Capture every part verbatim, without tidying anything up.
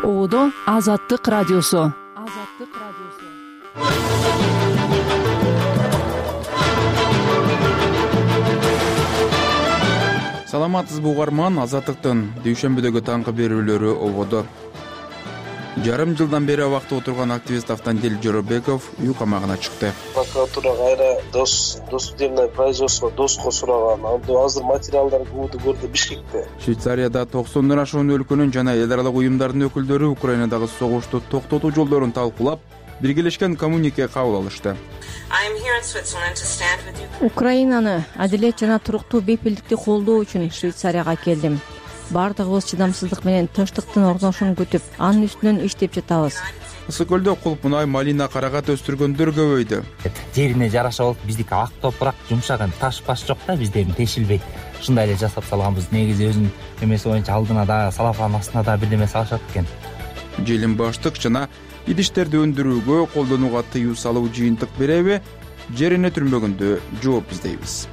Оодо Азаттык радиосу. Азаттык радиосу. Саламатсызбы угарман, Азаттыктын дүйшөмбүдөгү таңкы берүүлөрү ободо. Жарым жылдан бери абакта отурган активист Автандил Жоробеков үй камагына чыкты. Прокуратура кайра дос досудебное производство доско сураган. Азыр материалдар көбү көрдү Бишкекте. Швейцарияда токсондон ашуун өлкөнүн жана эл аралык уюмдардын өкүлдөрү Украинадагы согушту токтотуу жолдорун талкуулап, биргелешкен коммюнике кабыл алышты. Украинаны адилет жана туруктуу бейпилдикти колдоо үчүн Швейцарияга келдим. Бардыгыбыз чыдамсыздык менен тынчтыктын орношун күтүп, анын үстүнөн иштеп жатабыз. Ысык көлдө кулп мунай, малина, карагат өстүргөндөр көбөйдү. Жерине жараша болуп, биздики ак топурак, жумшаган таш баш жок да, бизде тешилбейт. Ушундай эле жасап салганбыз. Негизи өзүнүн эмеси боюнча алдына да, салафан астына да бирдеме салышат экен. Желим баштык жана идиштерди өндүрүүгө колдонууга тыюу салуу жыйынтык береби? Жерине түрмөгөндө жооп издейбиз.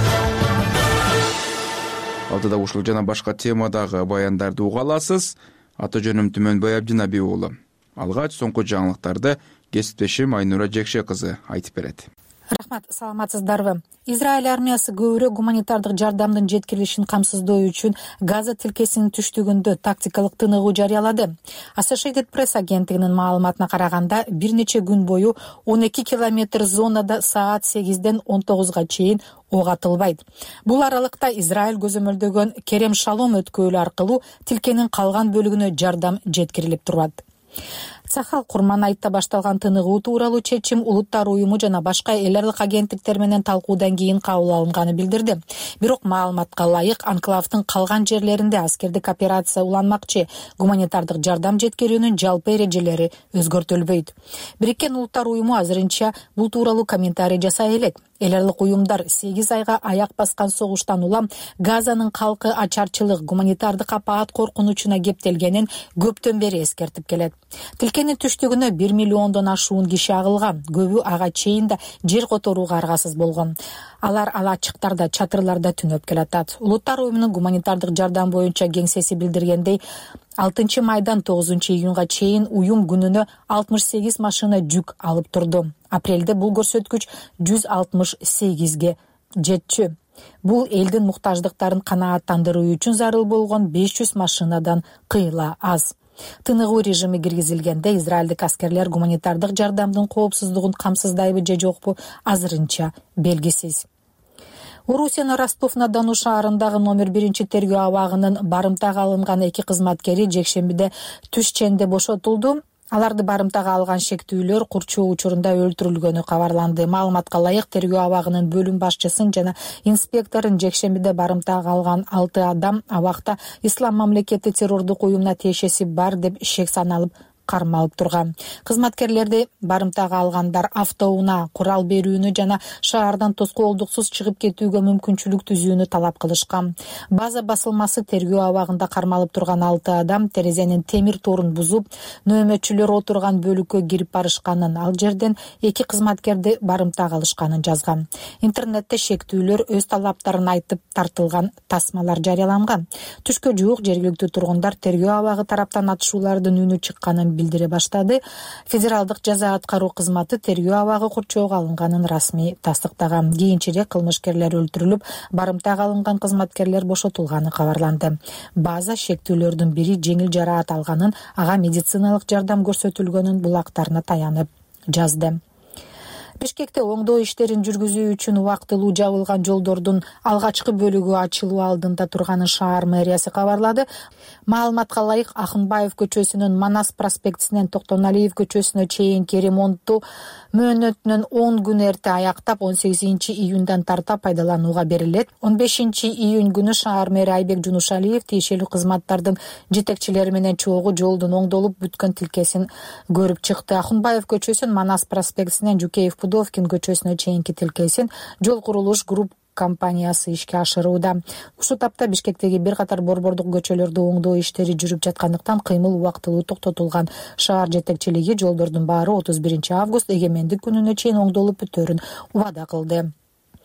Алдыда ушул жана башка темадагы баяндарды уга аласыз. Аты жөнүм Түмөнбай Абдинабий уулу. Алгач соңку жаңылыктарды кесиптешим Айнура Жекше кызы айтып берет. Рахмат, саламатсыздарбы? Израиль армиясы көбүрөөк гуманитардык жардамдын жеткирилишин камсыздоо үчүн Газа тилкесинин түштүгүндө тактикалык тыныгуу жарыялады. Associated Press агенттигинин маалыматына караганда, бир нече күн бою он эки километр зонада саат сегизден он тогузга чейин ок атылбайт. Бул аралыкта Израиль көзөмөлдөгөн Керем Шалом өткөлү аркылуу тилкенин калган бөлүгүнө жардам жеткирилип турат. Сахал Курман айтта башталган тыныгуу тууралуу чечим Улуттар уюму жана башка эл аралык агенттиктер менен талкуудан кийин кабыл алынганы билдирди. Бирок маалыматка ылайык, анклавдын калган жерлеринде аскердик операция уланмакчы, гуманитардык жардам жеткирүүнүн жалпы эрежелери өзгөртүлбөйт. Бириккен Улуттар уюму азырынча бул тууралуу комментарий жасай элек. Эл аралык уюмдар сегиз айга аяк баскан согуштан улам Газанын калкы ачарчылык, гуманитардык апаат коркунучуна кептелгенин көптөн бери эскертип келет. Тилкенин түштүгүнө бир миллиондон ашуун киши агылган, көбү ага чейин да жер которууга аргасыз болгон. Алар ал ачыктарда, чатырларда түнөп келатат. Улуттар уюмунун гуманитардык жардам боюнча кеңсеси билдиргендей, алтынчы майдан тогузунчу июнга чейин уюм күнүнө алтымыш сегиз машина жүк алып турду. Апрелде бул көрсөткүч жүз алтымыш сегизге жетчү. Бул элдин муктаждыктарын канааттандыруу үчүн зарыл болгон беш жүз машинадан кыйла аз. Тыныгуу режими киргизилгенде израилдик аскерлер гуманитардык жардамдын коопсуздугун камсыздайбы же жокпу азырынча белгисиз. Орусиянын Ростов-на-Дону шаарындагы номер биринчи тергөө абагынын барымтага алынган эки кызматкери жекшембиде түш ченде бошотулду. Аларды барымтага алган шектүүлөр курчоо учурунда өлтүрүлгөнү кабарланды. Маалыматка ылайык, тергөө абагынын бөлүм башчысын жана инспекторун жекшембиде барымтага алган алты адам абакта Ислам мамлекети террордук уюмуна тиешеси бар деп шек саналып кармалып турган. Кызматкерлерди барымтага алгандар автоунаа, курал берүүнү жана шаардан тоскоолдуксуз чыгып кетүүгө мүмкүнчүлүк түзүүнү талап кылышкан. База басылмасы тергөө абагында кармалып турган алты адам терезенин темир торун бузуп, нөөмөтчүлөр отурган бөлүккө кирип барышканын, ал жерден эки кызматкерди барымтага алышканын жазган. Интернетте шектүүлөр өз талаптарын айтып тартылган тасмалар жарыяланган. Түшкө жуук жергиликтүү тургундар тергөө абагы тараптан атышуулардын үнү чыкканын билдире баштады. Федералдык жаза аткаруу кызматы тергөө абагы курчоого алынганын расмий тастыктаган. Кийинчерээк кылмышкерлер өлтүрүлүп, барымтага алынган кызматкерлер бошотулганы кабарланды. База шектүүлөрдүн бири жеңил жараат алганын, ага медициналык жардам көрсөтүлгөнүн булактарына таянып жазды. Бишкекте оңдоо иштерин жүргүзүү үчүн убактылуу жабылган жолдордун алгачкы бөлүгү ачылуу алдында турганын шаар мэриясы кабарлады. Маалыматка ылайык, Акынбаев көчөсүнүн Манас проспектисинен Токтоналиев көчөсүнө чейинки ремонтту мөөнөтүнөн он күн эрте аяктап, он сегизинчи июндан тарта пайдаланууга берилет. он бешинчи июнь күнү шаар мэри Айбек Жунушалиев тиешелүү кызматтардын жетекчилери менен чогуу жолдун оңдолуп бүткөн тилкесин көрүп чыкты. Акынбаев көчөсүн Манас проспектисинен Жукеев Пудовкин көчөсүнө чейинки тилкесин жол курулуш групп компаниясы ишке ашырууда. Ушул тапта Бишкектеги бир катар борбордук көчөлөрдө оңдоо иштери жүрүп жаткандыктан кыймыл убактылуу токтотулган. Шаар жетекчилиги жолдордун баары отуз биринчи август эгемендик күнүнө чейин оңдолуп бүтөөрүн убада кылды.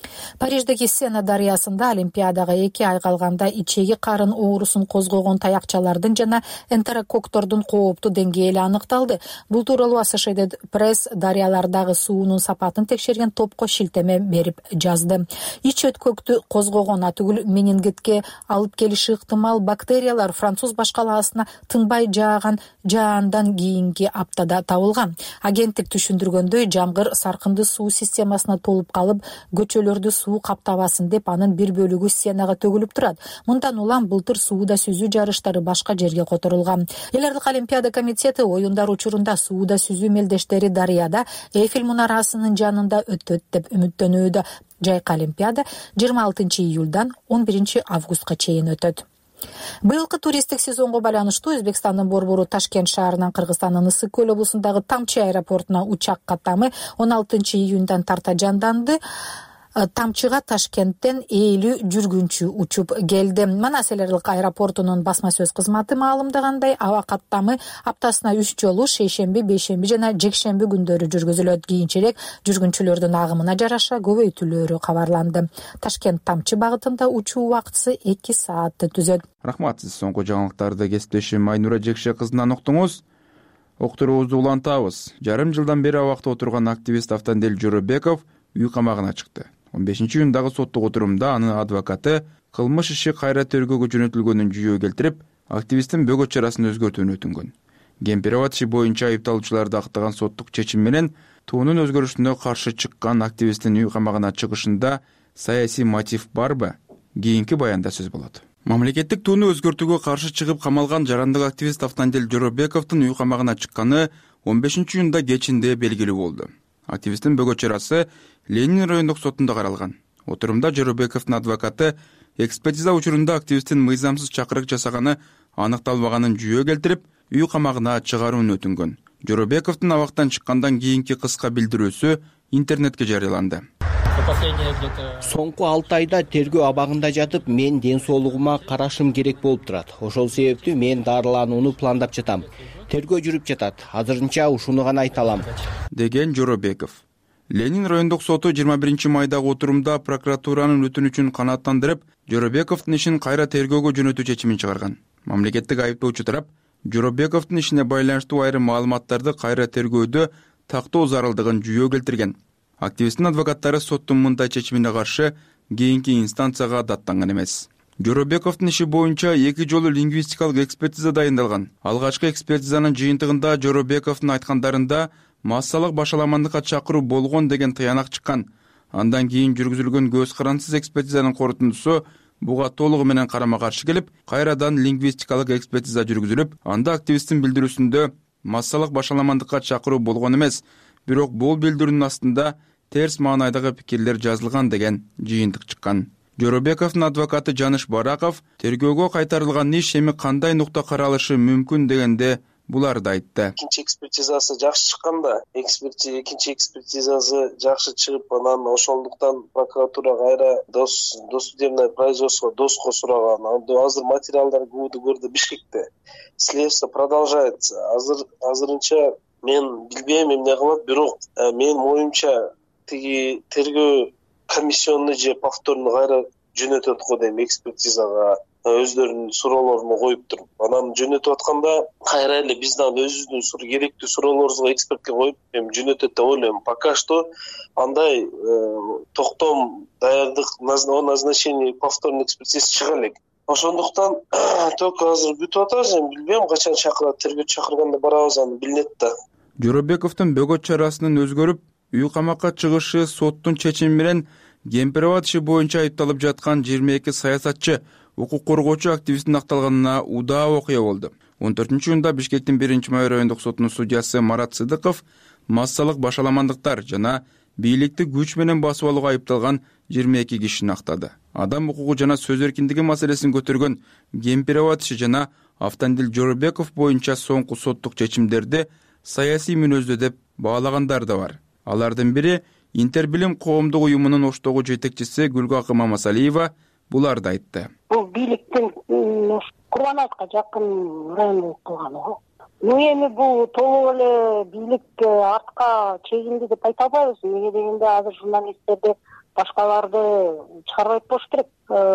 Париждеги Сена дарыясында Олимпиадага эки ай калганда ичеги карын оорусун козгогон таякчалардын жана энтерококктордун кооптуу деңгээли аныкталды. Бул тууралуу Associated Press дарыялардагы суунун сапатын текшерген топко шилтеме берип жазды. Ич өткөктү козгогон атүгүл менингитке алып келиши ыктымал бактериялар француз башкалаасына тынбай жааган жаандан кийинки аптада табылган. Агенттик түшүндүргөндөй, жамгыр саркынды суу системасына толуп калып, көчөлөрдү суу каптабасын деп анын бир бөлүгү Сенага төгүлүп турат. Мындан улам былтыр сууда сүзүү жарыштары башка жерге которулган. Эл аралык Олимпиада комитети оюндар учурунда сууда сүзүү мелдештери дарыяда Эйфель мунарасынын жанында өтөт деп үмүттөнүүдө. Жайкы Олимпиада жыйырма алтынчы июлдан он биринчи августка чейин өтөт. Быйылкы туристтик сезонго байланыштуу Өзбекстандын борбору Ташкент шаарынан Кыргызстандын Ысык көл облусундагы Тамчы аэропортуна учак каттамы он алтынчы июндан тарта жанданды. Тамчыга Ташкенттен элүү жүргүнчү учуп келди. Манас эл аралык аэропортунун басма сөз кызматы маалымдагандай, аба каттамы аптасына үч жолу шейшемби, бейшемби жана жекшемби күндөрү жүргүзүлөт. Кийинчерээк жүргүнчүлөрдүн агымына жараша көбөйтүлөрү кабарланды. Ташкент Тамчы багытында учуу убактысы эки саатты түзөт. Рахмат, сиз соңку жаңылыктарды кесиптешим Айнура Жекше кызынан уктуңуз. Октуруубузду улантабыз. Жарым жылдан бери абакта отурган активист Автандел Жоробеков үй камагына чыкты. он бешинчи июндагы соттук отурумда анын адвокаты кылмыш иши кайра тергөөгө жөнөтүлгөнүн жүйө келтирип, активисттин бөгөт чарасын өзгөртүүнү өтүнгөн. Гемпероват иши боюнча айыпталуучуларды актаган соттук чечим менен туунун өзгөрүшүнө каршы чыккан активисттин үй камагына чыгышында саясий мотив барбы? Кийинки баянда сөз болот. Мамлекеттик тууну өзгөртүүгө каршы чыгып камалган жарандык активист Автандел Жоробековдун үй камагына чыкканы он бешинчи июнда кечинде белгилүү болду. Активисттин бөгөт чарасы Ленин райондук сотунда каралган. Отурумда Жоробековдун адвокаты экспертиза учурунда активисттин мыйзамсыз чакырык жасаганы аныкталбаганын жүйө келтирип, үй камагына чыгарууну өтүнгөн. Жоробековдун абактан чыккандан кийинки кыска билдирүүсү интернетке жарыяланды. Соңку алты айда тергөө абагында жатып, мен ден соолугума карашым керек болуп турат. Ошол себептүү мен дарыланууну пландап жатам. Тергөө жүрүп жатат. Азырынча ушуну гана айта алам, деген Жоробеков. Ленин райондук соту жыйырма биринчи майдагы отурумда прокуратуранын өтүнүчүн канааттандырып, Жоробековдун ишин кайра тергөөгө жөнөтүү чечимин чыгарган. Мамлекеттик айыптоочу тарап Жоробековдун ишине байланыштуу айрым маалыматтарды кайра тергөөдө тактоо зарылдыгын жүйө келтирген. Активисттин адвокаттары соттун мындай чечимине каршы кийинки инстанцияга даттанган эмес. Жоробековдун иши боюнча эки жолу лингвистикалык экспертиза дайындалган. Алгачкы экспертизанын жыйынтыгында Жоробековдун айткандарында массалык башаламандыкка чакыруу болгон деген тыянак чыккан. Андан кийин жүргүзүлгөн көз карансыз экспертизанын корутундусу буга толугу менен карама каршы келип, кайрадан лингвистикалык экспертиза жүргүзүлүп, анда активисттин билдирүүсүндө массалык башаламандыкка чакыруу болгон эмес, бирок бул билдирүүнүн астында терс маанайдагы пикирлер жазылган деген жыйынтык чыккан. Жоробековдун адвокаты Жаныш Бараков тергөөгө кайтарылган иш эми кандай нукта каралышы мүмкүн дегенде буларды айтты. Экинчи экспертизасы жакшы чыкканда, экспертиза экинчи экспертизасы жакшы чыгып, анан ошондуктан прокуратура кайра дос досудебное производство доско сураган. Азыр материалдар көбү көрдү Бишкекте. Следствие продолжается. Азыр азырынча мен билбейм эмне кылат, бирок менин оюмча тиги тергөө комиссионный же повторно кайра жөнөтөт го дейм, экспертизага өздөрүнүн суроолорун коюп туруп, анан жөнөтүп атканда кайра эле биз дагы өзүбүздүн суроо керектүү суроолорубузга экспертке коюп эми жөнөтөт деп ойлойм. Пока что андай токтом даярдык назначение повторный экспертиза чыга элек. Ошондуктан только азыр күтүп атабыз, эми билбейм качан чакырат, тергөө чакырганда барабыз, аны билинет да. Жоробековдун бөгөт чарасынын өзгөрүп, үй камакка чыгышы соттун чечими менен Гемпероват иши боюнча айыпталып жаткан жыйырма эки саясатчы, укук коргоочу активисттин акталганына удаа окуя болду. он төртүнчү июнда Бишкектин биринчи май райондук сотунун судьясы Марат Сыдыков массалык башаламандыктар жана бийликти күч менен басып алууга айыпталган жыйырма эки кишини актады. Адам укугу жана сөз эркиндиги маселесин көтөргөн Гемпероват иши жана Автандел Жоробеков боюнча соңку соттук чечимдерди саясий мүнөздө деп баалагандар да бар. Алардын бири Интербилим коомдук уюмунун Оштогу жетекчиси Гүлгакы Мамасалиева буларды айтты. Бул бийликтин Курманайытка жакын район кылганы го. Ну эми бул толук эле бийлик артка чегинди деп айта албайбыз. Эмне дегенде азыр журналисттерде башкаларды чыгарбай болуш керек.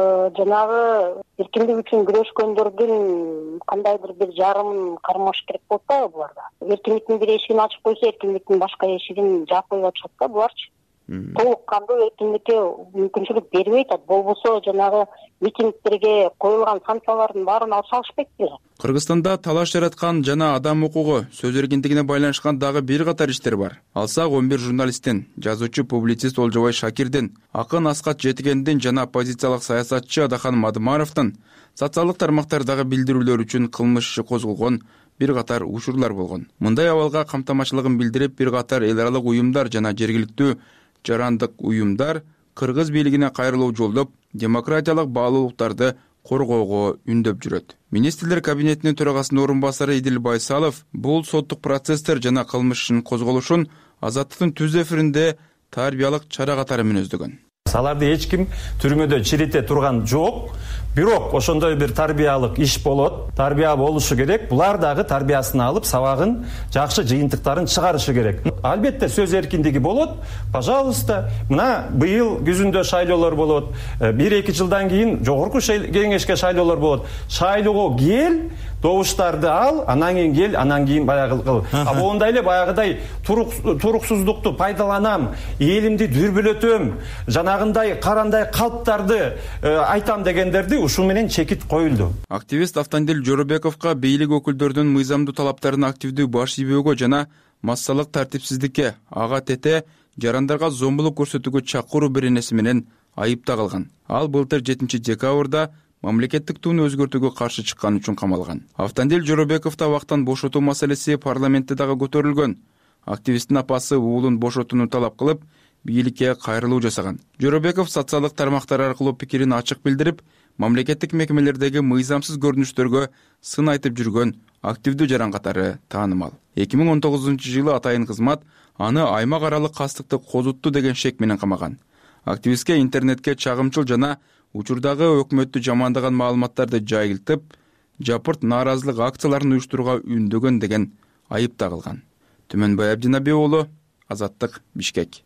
Жанагы эркиндик үчүн күрөшкөндөрдүн кандайдыр бир жарымын кармаш керек болот да буларда. Эркиндиктин бир эшигин ачып койсо, эркиндиктин башка эшигин жаап коюп атышат да буларчы. Толук кандуу эркиндикке мүмкүнчүлүк бербей атат. Болбосо жанагы митингдерге коюлган санкциялардын баарын алып салышпайт беле. Кыргызстанда талаш жараткан жана адам укугу, сөз эркиндигине байланышкан дагы бир катар иштер бар. Алсак он бир журналисттин, жазуучу публицист Олжобай Шакирдин, акын Аскат Жетигендин жана оппозициялык саясатчы Адахан Мадымаровдун социалдык тармактардагы билдирүүлөр үчүн кылмыш иши козголгон бир катар учурлар болгон. Мындай абалга камтамашчылыгын билдирип, бир катар эл аралык уюмдар жана жергиликтүү жарандык уюмдар кыргыз бийлигине кайрылуу жолдоп, демократиялык баалуулуктарды коргоого үндөп жүрөт. Министрлер кабинетинин төрагасынын орун басары Идил Байсалов бул соттук процесстер жана кылмыш ишинин козголушун Азаттыктын түз эфиринде тарбиялык чара катары мүнөздөгөн. Аларды эч ким түрмөдө чирите турган жок. Бирок ошондой бир тарбиялык иш болот. Тарбия болушу керек. Булар дагы тарбиясын алып, сабагын, жакшы жыйынтыктарын чыгарышы керек. Албетте сөз эркиндиги болот. Пожалуйста, мына быйыл күзүндө шайлоолор болот. бир-эки жылдан кийин жогорку кеңешке шайлоолор болот. Шайлоого кел, добуштарды ал, анан кийин кел, анан кийин баягы кыл. А моундай эле баягыдай туруксуздукту пайдаланам, элимди дүрбүлөтөм, жанагындай карандай калптарды айтам дегендерди ушул менен чекит коюлду. Активист Автандил Жоробековго бийлик өкүлдөрүнүн мыйзамдуу талаптарын активдүү баш ийбөөгө жана массалык тартипсиздикке, ага тете жарандарга зомбулук көрсөтүүгө чакыруу беренеси менен айыпта калган. Ал былтыр жетинчи декабрда мамлекеттик туunu өзгөртүүгө каршы чыккан үчүн камалган. Автандил Жоробековду абактан бошотуу маселеси парламентте дагы көтөрүлгөн. Активисттин апасы уулун бошотууну талап кылып, бийликке кайрылуу жасаган. Жоробеков социалдык тармактар аркылуу пикирин ачык билдирип, мамлекеттик мекемелердеги мыйзамсыз көрүнүштөргө сын айтып жүргөн активдүү жаран катары таанымал. эки миң он тогузунчу жылы атайын кызмат аны аймак аралык кастыкты козутту деген шек менен камаган. Активистке интернетке чагымчыл жана учурдагы өкмөттү жамандаган маалыматтарды жайылтып, жапырт нааразылык акцияларын уюштурууга үндөгөн деген айып тагылган. Түмөнбай Абдинаби уулу, Азаттык, Бишкек.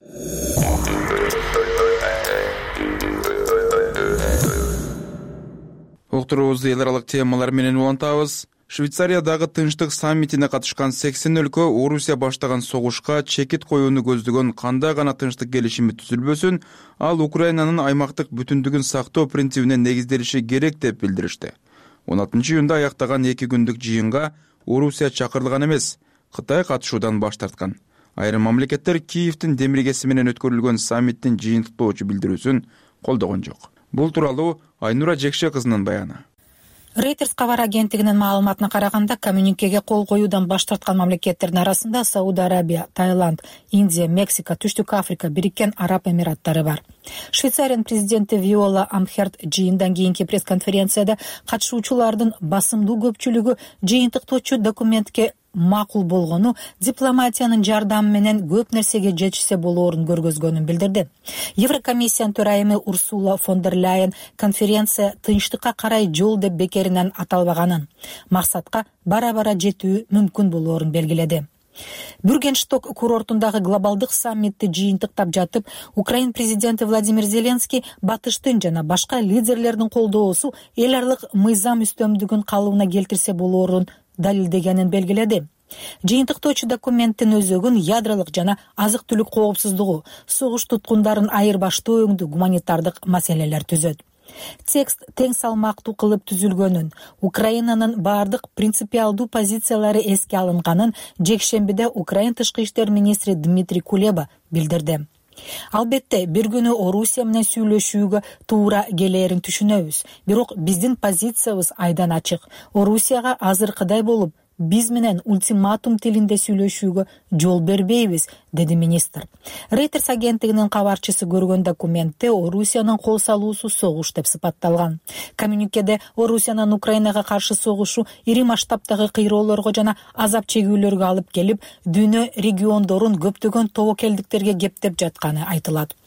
Уктуруубузду эл аралык темалар менен улантабыз. Швейцариядагы тынчтык саммитине катышкан сексен өлкө Орусия баштаган согушка чекит коюуну көздөгөн кандай гана тынчтык келишими түзүлбөсүн, ал Украинанын аймактык бүтүндүгүн сактоо принцибине негизделиши керек деп билдиришти. он алтынчы июнда аяктаган эки күндүк жыйынга Орусия чакырылган эмес, Кытай катышуудан баш тарткан. Айрым мамлекеттер Киевдин демиргеси менен өткөрүлгөн саммиттин жыйынтыктоочу билдирүүсүн колдогон жок. Бул тууралуу Айнура Жекше кызынын баяны. Reuters кабар агенттигинин маалыматына караганда, коммюникеге кол коюудан баш тарткан мамлекеттердин арасында Сауд Арабия, Таиланд, Индия, Мексика, Түштүк Африка, Бириккен Араб Эмираттары бар. Швейцариянын президенти Виола Амхерт жыйындан кийинки пресс-конференцияда катышуучулардын басымдуу көпчүлүгү жыйынтыктоочу документке макул болгону, дипломатиянын жардамы менен көп нерсеге жетишсе болоорун көргөзгөнүн билдирди. Еврокомиссиянын төрайымы Урсула фон дер Ляйен конференция тынчтыкка карай жол деп бекеринен аталбаганын, максатка бара-бара жетүү мүмкүн болоорун белгиледи. Бюргеншток курортундагы глобалдык саммитти жыйынтыктап жатып, Украин президенти Владимир Зеленский батыштын жана башка лидерлердин колдоосу эл аралык мыйзам үстөмдүгүн калыбына келтирсе болоорун далилдегенин белгиледи. Жыйынтыктоочу документтин өзөгүн ядролук жана азык-түлүк коопсуздугу, согуш туткундарын айырбаштоо өңдүү гуманитардык маселелер түзөт. Текст тең салмактуу кылып түзүлгөнүн, Украинанын бардык принципиалдуу позициялары эске алынганын жекшембиде Украин тышкы иштер министри Дмитрий Кулеба билдирди. Албетте, бир күнү Орусия менен сүйлөшүүгө туура келерин түшүнөбүз. Бирок биздин позициябыз айдан ачык. Орусияга азыркыдай болуп, биз менен ультиматум тилинде сүйлөшүүгө жол бербейбиз, деди министр. Reuters агенттигинин кабарчысы көргөн документте Орусиянын кол салуусу согуш деп сыпатталган. Коммюникеде Орусиянын Украинага каршы согушу ири масштабтагы кыйроолорго жана азап чегүүлөргө алып келип, дүйнө региондорун көптөгөн тобокелдиктерге кептеп жатканы айтылат.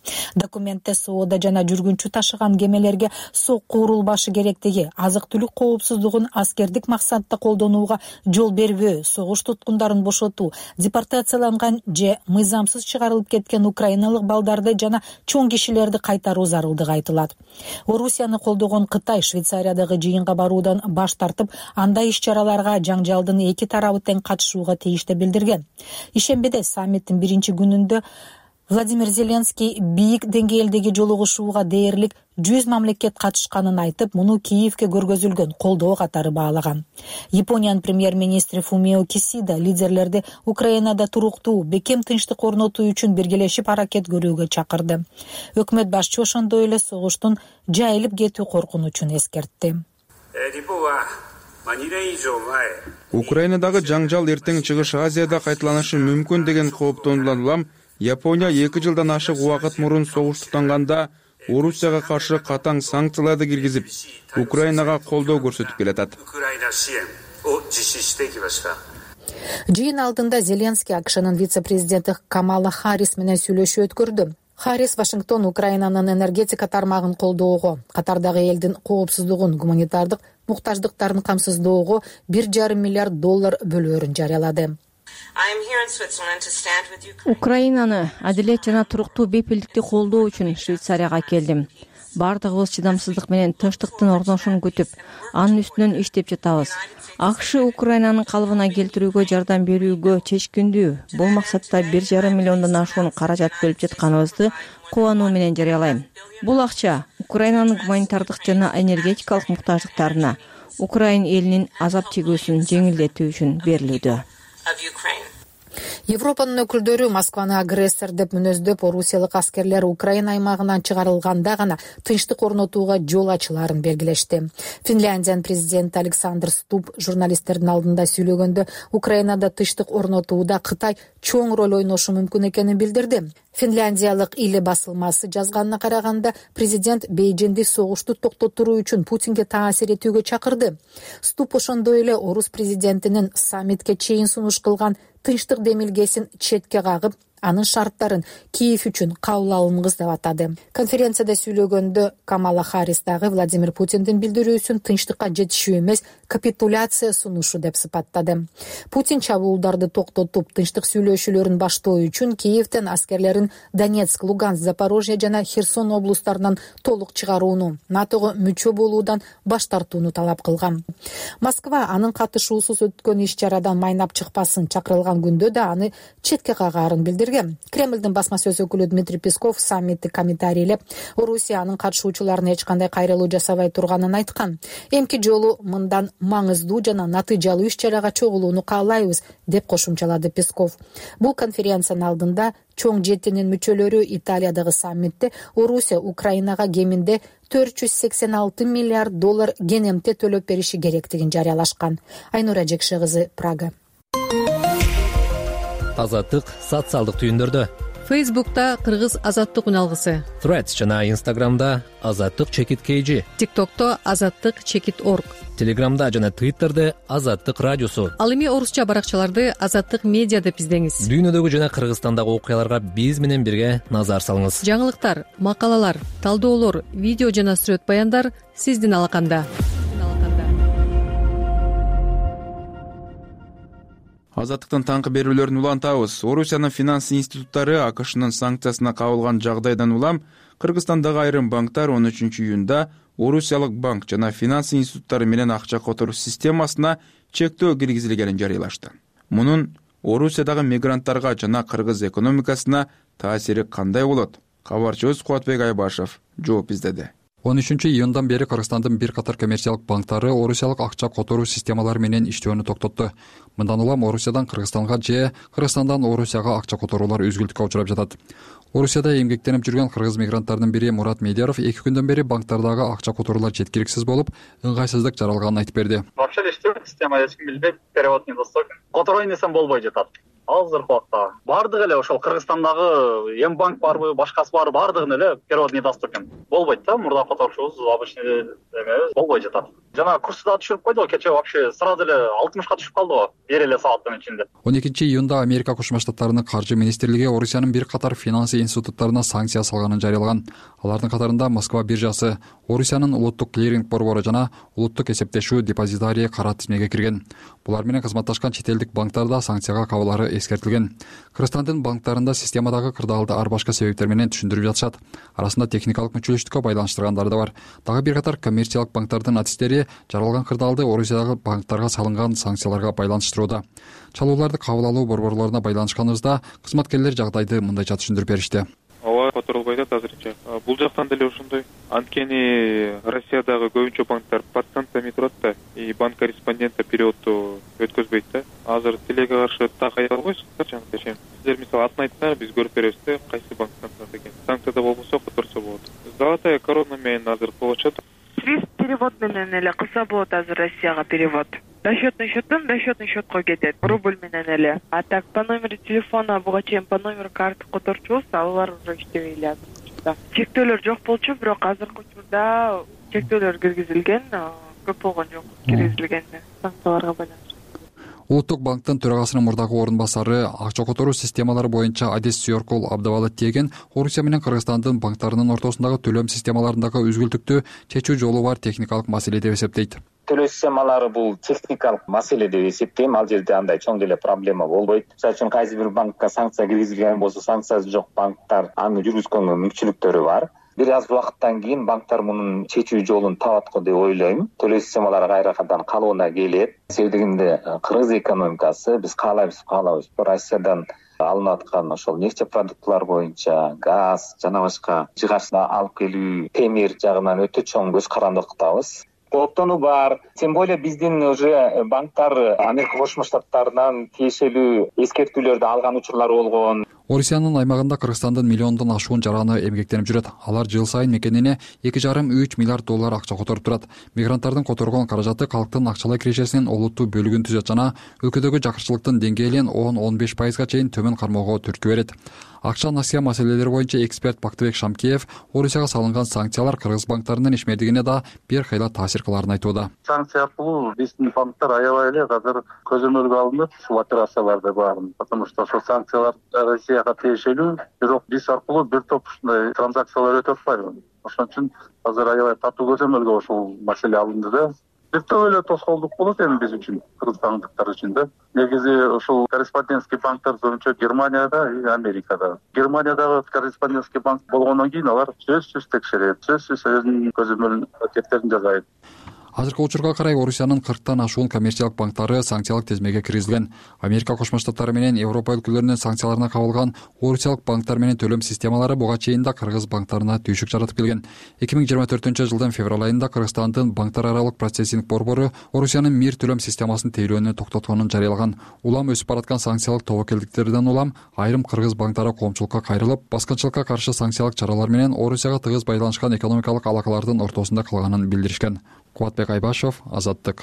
Документте соода жана жүргүнчү ташыган кемелерге сокку урулбашы керектиги, азык түлүк коопсуздугун аскердик максатта колдонууга жол бербөө, согуш туткундарын бошотуу, депортацияланган же мыйзамсыз чыгарылып кеткен украиналык балдарды жана чоң кишилерди кайтаруу зарылдыгы айтылат. Орусияны колдогон Кытай Швейцариядагы жыйынга баруудан баш тартып, андай иш-чараларга жаңжалдын эки тарабы тең катышууга тийиш деп билдирген. Ишембиде саммиттин биринчи күнүндө Владимир Зеленский бийик деңгээлдеги жолугушууга дээрлик жүз мамлекет катышканын айтып, муну Киевке көргөзүлгөн колдоо катары баалаган. Япониянын премьер-министри Фумио Кисида лидерлерди Украинада туруктуу, бекем тынчтык орнотуу үчүн биргелешип аракет көрүүгө чакырды. Өкмөт башчы ошондой эле согуштун жайылып кетүү коркунучун эскертти. Украинадагы жаңжал эртең Чыгыш Азияда кайталанышы мүмкүн деген кооптонулан улам Япония эки жылдан ашык убакыт мурун согуш тутанганда Орусияга каршы катаң санкцияларды киргизип, Украинага колдоо көрсөтүп келатат. Жыйын алдында Зеленский АКШнын вице-президенти Камала Харрис менен сүйлөшүү өткөрдү. Харрис Вашингтон Украинанын энергетика тармагын колдоого, катардагы элдин коопсуздугун, гуманитардык муктаждыктарын камсыздоого бир жарым миллиард доллар бөлөөрүн жарыялады. Украинаны адилет жана туруктуу бепилдикти колдоо үчүн Швейцарияга келдим. Бардыгыбыз чыдамсыздык менен тынчтыктын орношун күтүп, анын үстүнөн иштеп жатабыз. АКШ Украинанын калыбына келтирүүгө жардам берүүгө чечкиндүү. Бул максатта бир жарым миллиондон ашуун каражат бөлүп жатканыбызды кубануу менен жарыялайм. Бул акча Украинанын гуманитардык жана энергетикалык муктаждыктарына, Украин элинин азап чегүүсүн жеңилдетүү үчүн берилүүдө. Европанын өкүлдөрү Москваны агрессор деп мүнөздөп, орусиялык аскерлер Украина аймагынан чыгарылганда гана тынчтык орнотууга жол ачыларын белгилешти. Финляндиянын президенти Александр Стуб журналисттердин алдында сүйлөгөндө Украинада тынчтык орнотууда Кытай чоң роль ойношу мүмкүн экенин билдирди. Финляндиялык Иле басылмасы жазганына караганда, президент Бейжинди согушту токтотуруу үчүн Путинге таасир этүүгө чакырды. Стуб ошондой эле орус президентинин саммитке чейин сунуш кылган тынчтык демилгесин четке кагып, анын шарттарын Киев үчүн кабыл алынгыз деп атады. Конференцияда сүйлөгөндө Камала Харрис дагы Владимир Путиндин билдирүүсүн тынчтыкка жетишүү эмес, капитуляция сунушу деп сыпаттады. Путин чабуулдарды токтотуп, тынчтык сүйлөшүүлөрүн баштоо үчүн Киевтен аскерлерин Донецк, Луганск, Запорожье жана Херсон облустарынан толук чыгарууну, НАТОго мүчө болуудан баш тартууну талап кылган. Москва анын катышуусуз өткөн иш-чарадан майнап чыкпасын чакырылган күндө да аны четке кагаарын билдирген. Кремлдин басма сөз өкүлү Дмитрий Песков саммитти комментарийлеп, Орусия анын катышуучуларына эч кандай кайрылуу жасабай турганын айткан. Эмки жолу мындан маңыздуу жана натыйжалуу иш-чарага чогулууну каалайбыз, деп кошумчалады Песков. Бул конференциянын алдында чоң жетинин мүчөлөрү Италиядагы саммитте Орусия Украинага кеминде төрт жүз сексен алты миллиард доллар кенемте төлөп бериши керектигин жарыялашкан. Айнура Жекше кызы, Прага. Азаттык социалдык түйүндөрдө. Фейсбукта Кыргыз азаттык үналгысы. Threads жана Инстаграмда Азаттык чекит kg. ТикТокто Азаттык чекит орг. Телеграмда жана Твиттерде Азаттык радиосу. Ал эми орусча баракчаларды Азаттык медиа деп издеңиз. Дүйнөдөгү жана Кыргызстандагы окуяларга биз менен бирге назар салыңыз. Жаңылыктар, макалалар, талдоолор, видео жана сүрөт баяндар сиздин алаканда. Азаттыктын таңкы берүүлөрүн улантабыз. Орусиянын финанс институттары АКШнын санкциясына кабылган жагдайдан улам Кыргызстандагы айрым банктар он үчүнчү июнда Орусиялык банк жана финанс институттары менен акча которуу системасына чектөө киргизилгенин жарыялашты. Мунун Орусиядагы мигранттарга жана кыргыз экономикасына таасири кандай болот? Кабарчыбыз Кубатбек Айбашев жооп издеди. он үчүнчү июндан бери Кыргызстандын бир катар коммерциялык банктары орусиялык акча которуу системалары менен иштөөнү токтотту. Мындан улам Орусиядан Кыргызстанга же Кыргызстандан Орусияга акча которуулар үзгүлтүккө учурап жатат. Орусияда эмгектенип жүргөн кыргыз мигранттардын бири Мурат Медяров эки күндөн бери банктардагы акча которуулар жеткиликсиз болуп, ыңгайсыздык жаралганын айтып берди. Вообще иштөө система эч ким билбейт, перевод недоступен. Которой несем болбой жатат. Азыркы убакта бардык эле ошол Кыргызстандагы эм банк барбы, башкасы бар, бардыгын эле перевод недоступен. Болбойт да, мурда которушубуз обычный эмебиз болбой жатат. жана курсы да түшүрүп койду го, кечээ вообще сразу эле алтымышка түшүп калды го бир эле сааттын ичинде. он экинчи июнда Америка Кошмо Штаттарынын каржы министрлиги Орусиянын бир катар финансы институттарына санкция салганын жарыялаган. Алардын катарында Москва биржасы, Орусиянын улуттук клиринг борбору жана улуттук эсептешүү депозитарии кара тизмеге кирген. Булар менен кызматташкан чет элдик банктар да санкцияга кабылары эскертилген. Кыргызстандын банктарында системадагы кырдаалды ар башка себептер менен түшүндүрүп жатышат. Арасында техникалык мүчөлүштүккө байланыштыргандары да бар. Дагы бир катар коммерциялык банктардын адистери жаралган кырдаалды Орусиядагы банктарга салынган санкцияларга байланыштырууда. Чалууларды кабыл алуу борборлоруна байланышканыбызда кызматкерлер жагдайды мындайча түшүндүрүп беришти. Ооба, которулбай атат азырынча. Бул жактан деле ошондой. Анткени Россиядагы көбүнчө банктар процентами турат да, и банк корреспондента периодду өткөзбөйт да. Азыр тилеге каршы так айта албайсыздар жанагыча. Сиздер мисалы атын айтсаңар биз көрүп беребиз да, кайсы банк санкцияда экен. Санкцияда болбосо которсо болот. Золотая корона менен азыр болочу. Свифт перевод менен эле кылса болот азыр Россияга перевод. Расчетный счеттен расчетный счетко кетет. Рубль менен эле. А так по номеру телефона буга чейин по номеру карты которчубуз, алар уже иштебей эле азыр. Чектөөлөр жок болчу, бирок азыркы учурда чектөөлөр киргизилген, көп болгон жок киргизилген санкцияларга байланыштуу. Улуттук банктын төрагасынын мурдагы орун басары акча которуу системалары боюнча Адес Сүйөркул Абдыбалы тиеген Орусия менен Кыргызстандын банктарынын ортосундагы төлөм системаларындагы үзгүлтүктү чечүү жолу бар техникалык маселе деп эсептейт. Төлөө системалары бул техникалык маселе деп эсептейм. Ал жерде андай чоң деле проблема болбойт. Мисалы үчүн кайсы бир банкка санкция киргизилген болсо, санкциясы жок банктар аны жүргүзгөнгө мүмкүнчүлүктөрү бар. Бир аз убакыттан кийин банктар мунун чечүү жолун табат го деп ойлойм. Төлөө системалары кайрадан калыбына келет. Себебинде Кыргыз экономикасы биз каалайбыз, каалабыз. Россиядан алынып аткан ошол нефть продуктлар боюнча газ жана башка жыгачты алып келүү, темир жагынан өтө чоң көз карандылыктабыз. Кооптонуу бар. Тем более биздин уже банктар Америка Кошмо Штаттарынан тиешелүү эскертүүлөрдү алган учурлар болгон. Орусиянын аймагында Кыргызстандын миллиондон ашуун жараны эмгектенип жүрөт. Алар жыл сайын мекенине эки жарым үч миллиард доллар акча которуп турат. Мигранттардын которгон каражаты калктын акчалай кирешесинин олуттуу бөлүгүн түзөт жана өлкөдөгү жакырчылыктын деңгээлин он он беш пайызга чейин төмөн кармоого түрткү берет. Акча насыя маселелери боюнча эксперт Бактыбек Шамкеев Орусияга салынган санкциялар кыргыз банктарынын ишмердигине да бир кыйла таасир кыларын айтууда. Санкция аркылуу биздин банктар аябай эле азыр көзөмөлгө алынып ушул операцияларды баарын, потому что ошол санкциялар Россияга тиешелүү, бирок биз аркылуу бир топ ушундай транзакциялар өтүп атпайбы. Ошон үчүн азыр аябай катуу көзөмөлгө ошол маселе алынды да. Биртөө эле тоскоолдук болот эми биз үчүн, кыргызстандыктар үчүн да. Негизи ошол корреспондентский банктар боюнча Германияда и Америкада. Германиядагы корреспондентский банк болгондон кийин алар сөзсүз текшерет, сөзсүз өзүнүн көзөмөл аракеттерин жасайт. Азыркы учурга карай Орусиянын кырктан ашуун коммерциялык банктары санкциялык тизмеге киргизилген. Америка Кошмо Штаттары менен Европа өлкөлөрүнүн санкцияларына кабылган Орусиялык банктар менен төлөм системалары буга чейин да кыргыз банктарына түйшүк жаратып келген. эки миң жыйырма төртүнчү жылдын февраль айында Кыргызстандын банктар аралык процессинг борбору Орусиянын мир төлөм системасын тейлөөнү токтотконун жарыялаган. Улам өсүп бараткан санкциялык тобокелдиктерден улам айрым кыргыз банктары коомчулукка кайрылып, баскынчылыкка каршы санкциялык чаралар менен Орусияга тыгыз байланышкан экономикалык алакалардын ортосунда калганын билдиришкен. Кубатбек Айбашев, Азаттык.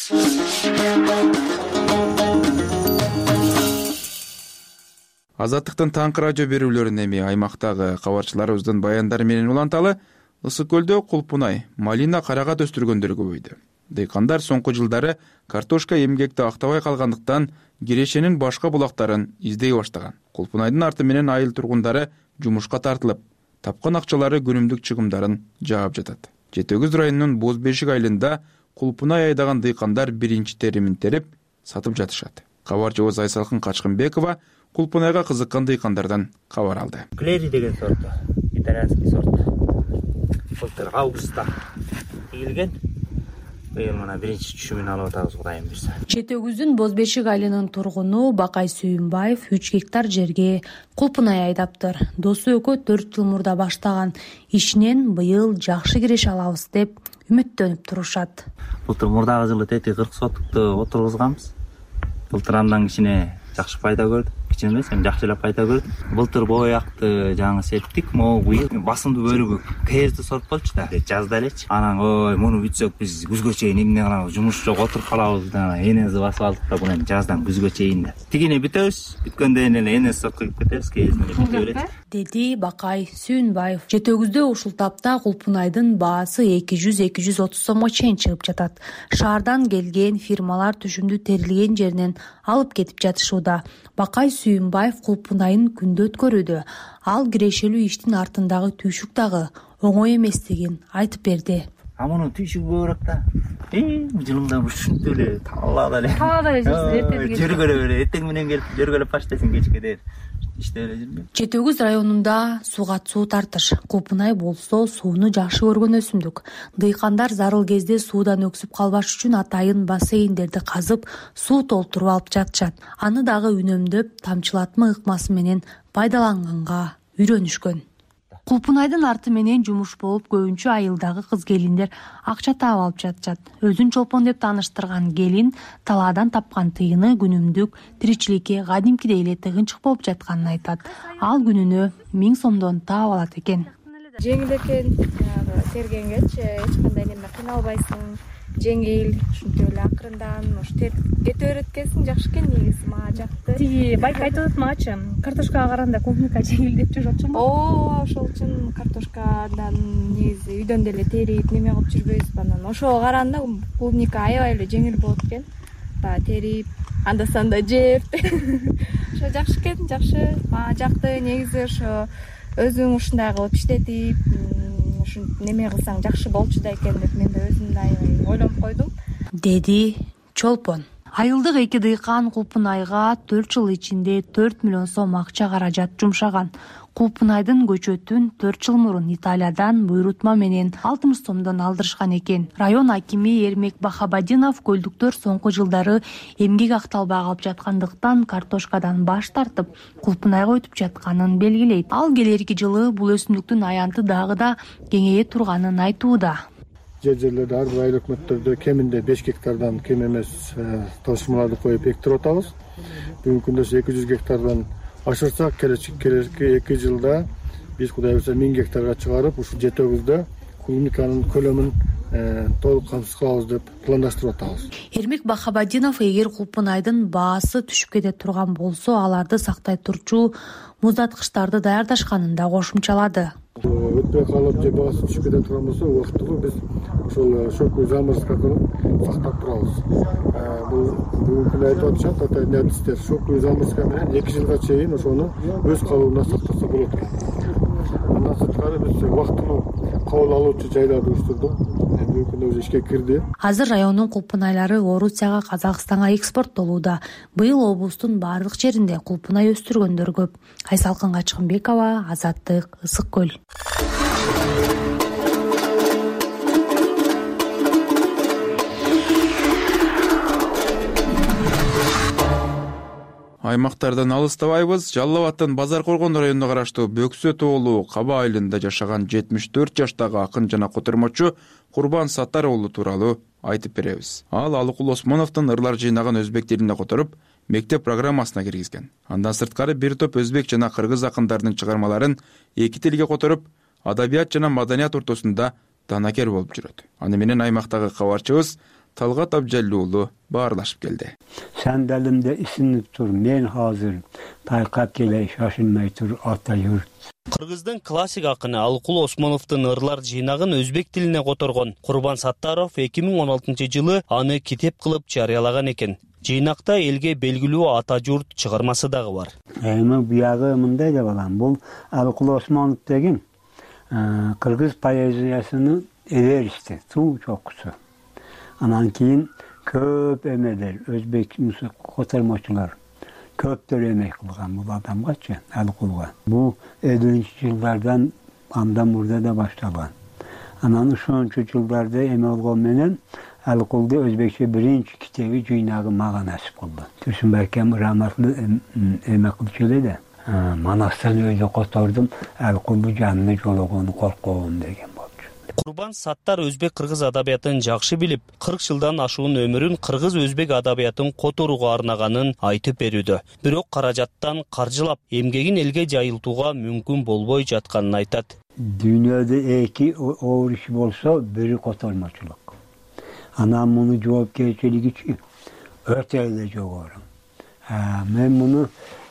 Азаттыктын таңкы радио берүүлөрүн эми аймактагы кабарчыларыбыздын баяндары менен уланталы. Ысык көлдө кулпунай, малина, карагат өстүргөндөр көбөйдү. Дыйкандар соңку жылдары картошка эмгекти актабай калгандыктан кирешенин башка булактарын издей баштаган. Кулпунайдын арты менен айыл тургундары жумушка тартылып, тапкан акчалары күнүмдүк чыгымдарын жаап жатат. Жети Өгүз районунун Боз Бешик айылында кулпунай айдаган дыйкандар биринчи теримин терип сатып жатышат. Кабарчыбыз Айсалкын Качкынбекова кулпунайга кызыккан дыйкандардан кабар алды. Клери деген сорт, итальянский сорт. Былтыр августта ийилген. Быйыл мына биринчи түшүмүн алып атабыз, Кудайым буйрса. Жети Өгүздүн Боз Бешик айылынын тургуну Бакай Сүйүнбаев үч гектар жерге кулпунай айдаптыр. Досу экөө төрт жыл мурда баштаган ишинен быйыл жакшы киреш алабыз деп үмүттөнүп турушат. Былтыр мурдагы жылы тети кырк соттукту отургузганбыз. Былтыр андан кичине жакшы пайда көрдүк. Кичине эмес, эми жакшылап пайда көрдүк. Былтыр боякты жаңы септик, могу быйыл басымдуу бөлүгү кезди сорт болчу да. Жазда элечи. Анан ой, муну бүтсөк биз күзгө чейин эмне кылабыз, жумуш жок, отуруп калабыз да. Энеси басып алдык да, бул эми жаздан күзгө чейин да. Тигине бүтөбүз, бүткөндөн эле энеси сырт кыйып кетебиз, кезинде бүтө берет. деди Бакай Сүйүнбаев. Жетөөгүздө ушул тапта кулпунайдын баасы эки жүз эки жүз отуз сомго чейин чыгып жатат. Шаардан келген фирмалар түшүмдү терилген жеринен алып кетип жатышууда. Бакай Сүйүнбаев кулпунайын күндө өткөрүүдө. Ал кирешелүү иштин артындагы түйшүк дагы оңой эместигин айтып берди. А мунун түйшүгү көбүрөөк да. Жылымда ушинтип эле талаада эле. Талаада эле жүрсүз, Жүргөлөп эле эртең менен келип жүргөлөп баштайсың кечке дейин. Иштеп эле жүрмөйм. Жетөөгүз районунда сууга суу тартыш. Кулпунай болсо сууну жакшы көргөн өсүмдүк. Дыйкандар зарыл кезде суудан өксүп калбаш үчүн атайын бассейндерди казып, суу толтуруп алып жатышат. Аны дагы үнөмдөп, тамчылатма ыкмасы менен пайдаланганга үйрөнүшкөн. Кулпунайдын арты менен жумуш болуп көбүнчө айылдагы кыз-келиндер акча таап алып жатышат. Өзүн чолпон деп тааныштырган келин талаадан тапкан тыйыны күнүмдүк тиричиликке кадимкидей эле тыгынчык болуп жатканын айтат. Ал күнүнө миң сомдон таап алат экен. Жеңил экен, тергенгечи эч кандай неме кыйналбайсың, жеңил, ушинтип эле акырындан ушу кете береткенсиң жакшы экен негизи, мага жакты. Тиги байка айтып атат магачы, картошкага караганда клубника жеңил деп жүрүп атышам. Ооба, ошол үчүн картошкадан негизи үйдөн деле терип неме кылып жүрбөйбүз анан. Ошого караганда клубника аябай эле жеңил болот экен. Баягы терип, анда санда жеп. Ошо жакшы экен, жакшы. Мага жакты негизи ошо өзүң ушундай кылып иштетип, ушун неме кылсаң жакшы болчу да экен деп мен да өзүм да аябай ойлонуп койдум, деди чолпон. Айылдык эки дыйкан Кулпунайга төрт жыл ичинде төрт миллион сом акча каражат жумшаган. Кулпунайдын көчөтүн төрт жыл мурун Италиядан буйрутма менен алтымыш сомдон алдырышкан экен. Район акими Эрмек Бахабадинов көлдүктөр соңку жылдары эмгек акталбай калып жаткандыктан картошкадан баш тартып, Кулпунайга өтүп жатканын белгилейт. Ал келерки жылы бул өсүмдүктүн аянты дагы да кеңейе турганын айтууда. Жер жерлерде ар бир айыл өкмөттөрдө кеминде беш гектардан кем эмес талтышмаларды коюп эктирип атабыз. Бүгүнкү күндө эки жүз гектардан ашырсак, келечки эки жылда биз кудай буюрса миң гектарга чыгарып, ушул жетөөгүздө клубниканын көлөмүн толук камсыз кылабыз деп пландаштырып атабыз. Эрмек Бахабадинов эгер Кулпунайдын баасы түшүп кете турган болсо, аларды сактай турчу муздаткычтарды даярдашканын да кошумчалады. Өтпөй калып же баасы түшүп кете турган болсо, убактылуу биз ошол шоковый заморозка кылып сактап турабыз. Бул бүгүнкү күндө айтып атышат атайын адистер, шоковый заморозка менен эки жылга чейин ошону өз калыбында сактаса болот экен. Андан сырткары биз убактылуу кабыл алуучу жайларды уюштурдук. Бүгүнкү күндө уже ишке кирди. Азыр райондун кулпунайлары Орусияга, Казакстанга экспорттолууда. Быйыл облустун баардык жеринде кулпунай өстүргөндөр көп. Айсалкын Качкынбекова, Азаттык, Ысык көл. Аймактардан алыстабайбыз. Жалал Абадтын Базар Коргон районуна караштуу Бөксөт уулу Каба айылында жашаган жетимиш төрт жаштагы акын жана котормочу Курбан Саттар уулу тууралуу айтып беребиз. Ал Алыкул Осмоновдун ырлар жыйнаган өзбек тилинде которуп, мектеп программасына киргизген. Андан сырткары бир топ өзбек жана кыргыз акындарынын чыгармаларын эки тилге которуп, адабият жана маданият ортосунда данакер болуп жүрөт. Аны менен аймактагы кабарчыбыз Талгат Абжалли уулу баарлашып келди. Сандалымда исинип тур, мен азыр тайкап келе шашылмай тур ата юрт. Кыргыздын классик акыны Алыкул Осмоновдун ырлар жыйнагын өзбек тилине которгон Курбан Саттаров эки миң он алтынчы жылы аны китеп кылып жарыялаган экен. Жыйнакта элге белгилүү ата журт чыгармасы дагы бар. Эми буягы мындай деп алам, бул Алыкул Осмонов деген кыргыз поэзиясынын эверисти, суу чокусу. Анан кийин көп эмелер, өзбек котормочулар көптөр эмек кылган бул адамгачы, Алыкулга. Бул элүүнчү жылдардан андан мурда да башталган. Анан ошончу жылдарда эме болгон менен Алыкулду өзбекче биринчи китеби жыйнагы мага насип кылды. Турсунбай акам раматтуу эме кылчу эле да. Манастан өйдө котордум, Алыкулду жанына жологону корком деген. Курбан Саттар өзбек кыргыз адабиятын жакшы билип, кырк жылдан ашуун өмүрүн кыргыз өзбек адабиятын которууга арнаганын айтып берүүдө. Бирок каражаттан каржылап, эмгегин элге жайылтууга мүмкүн болбой жатканын айтат. Дүйнөдө эки оор иш болсо, бири котормочулук. Анан муну жоопкерчилиги өтө эле жогору. Мен муну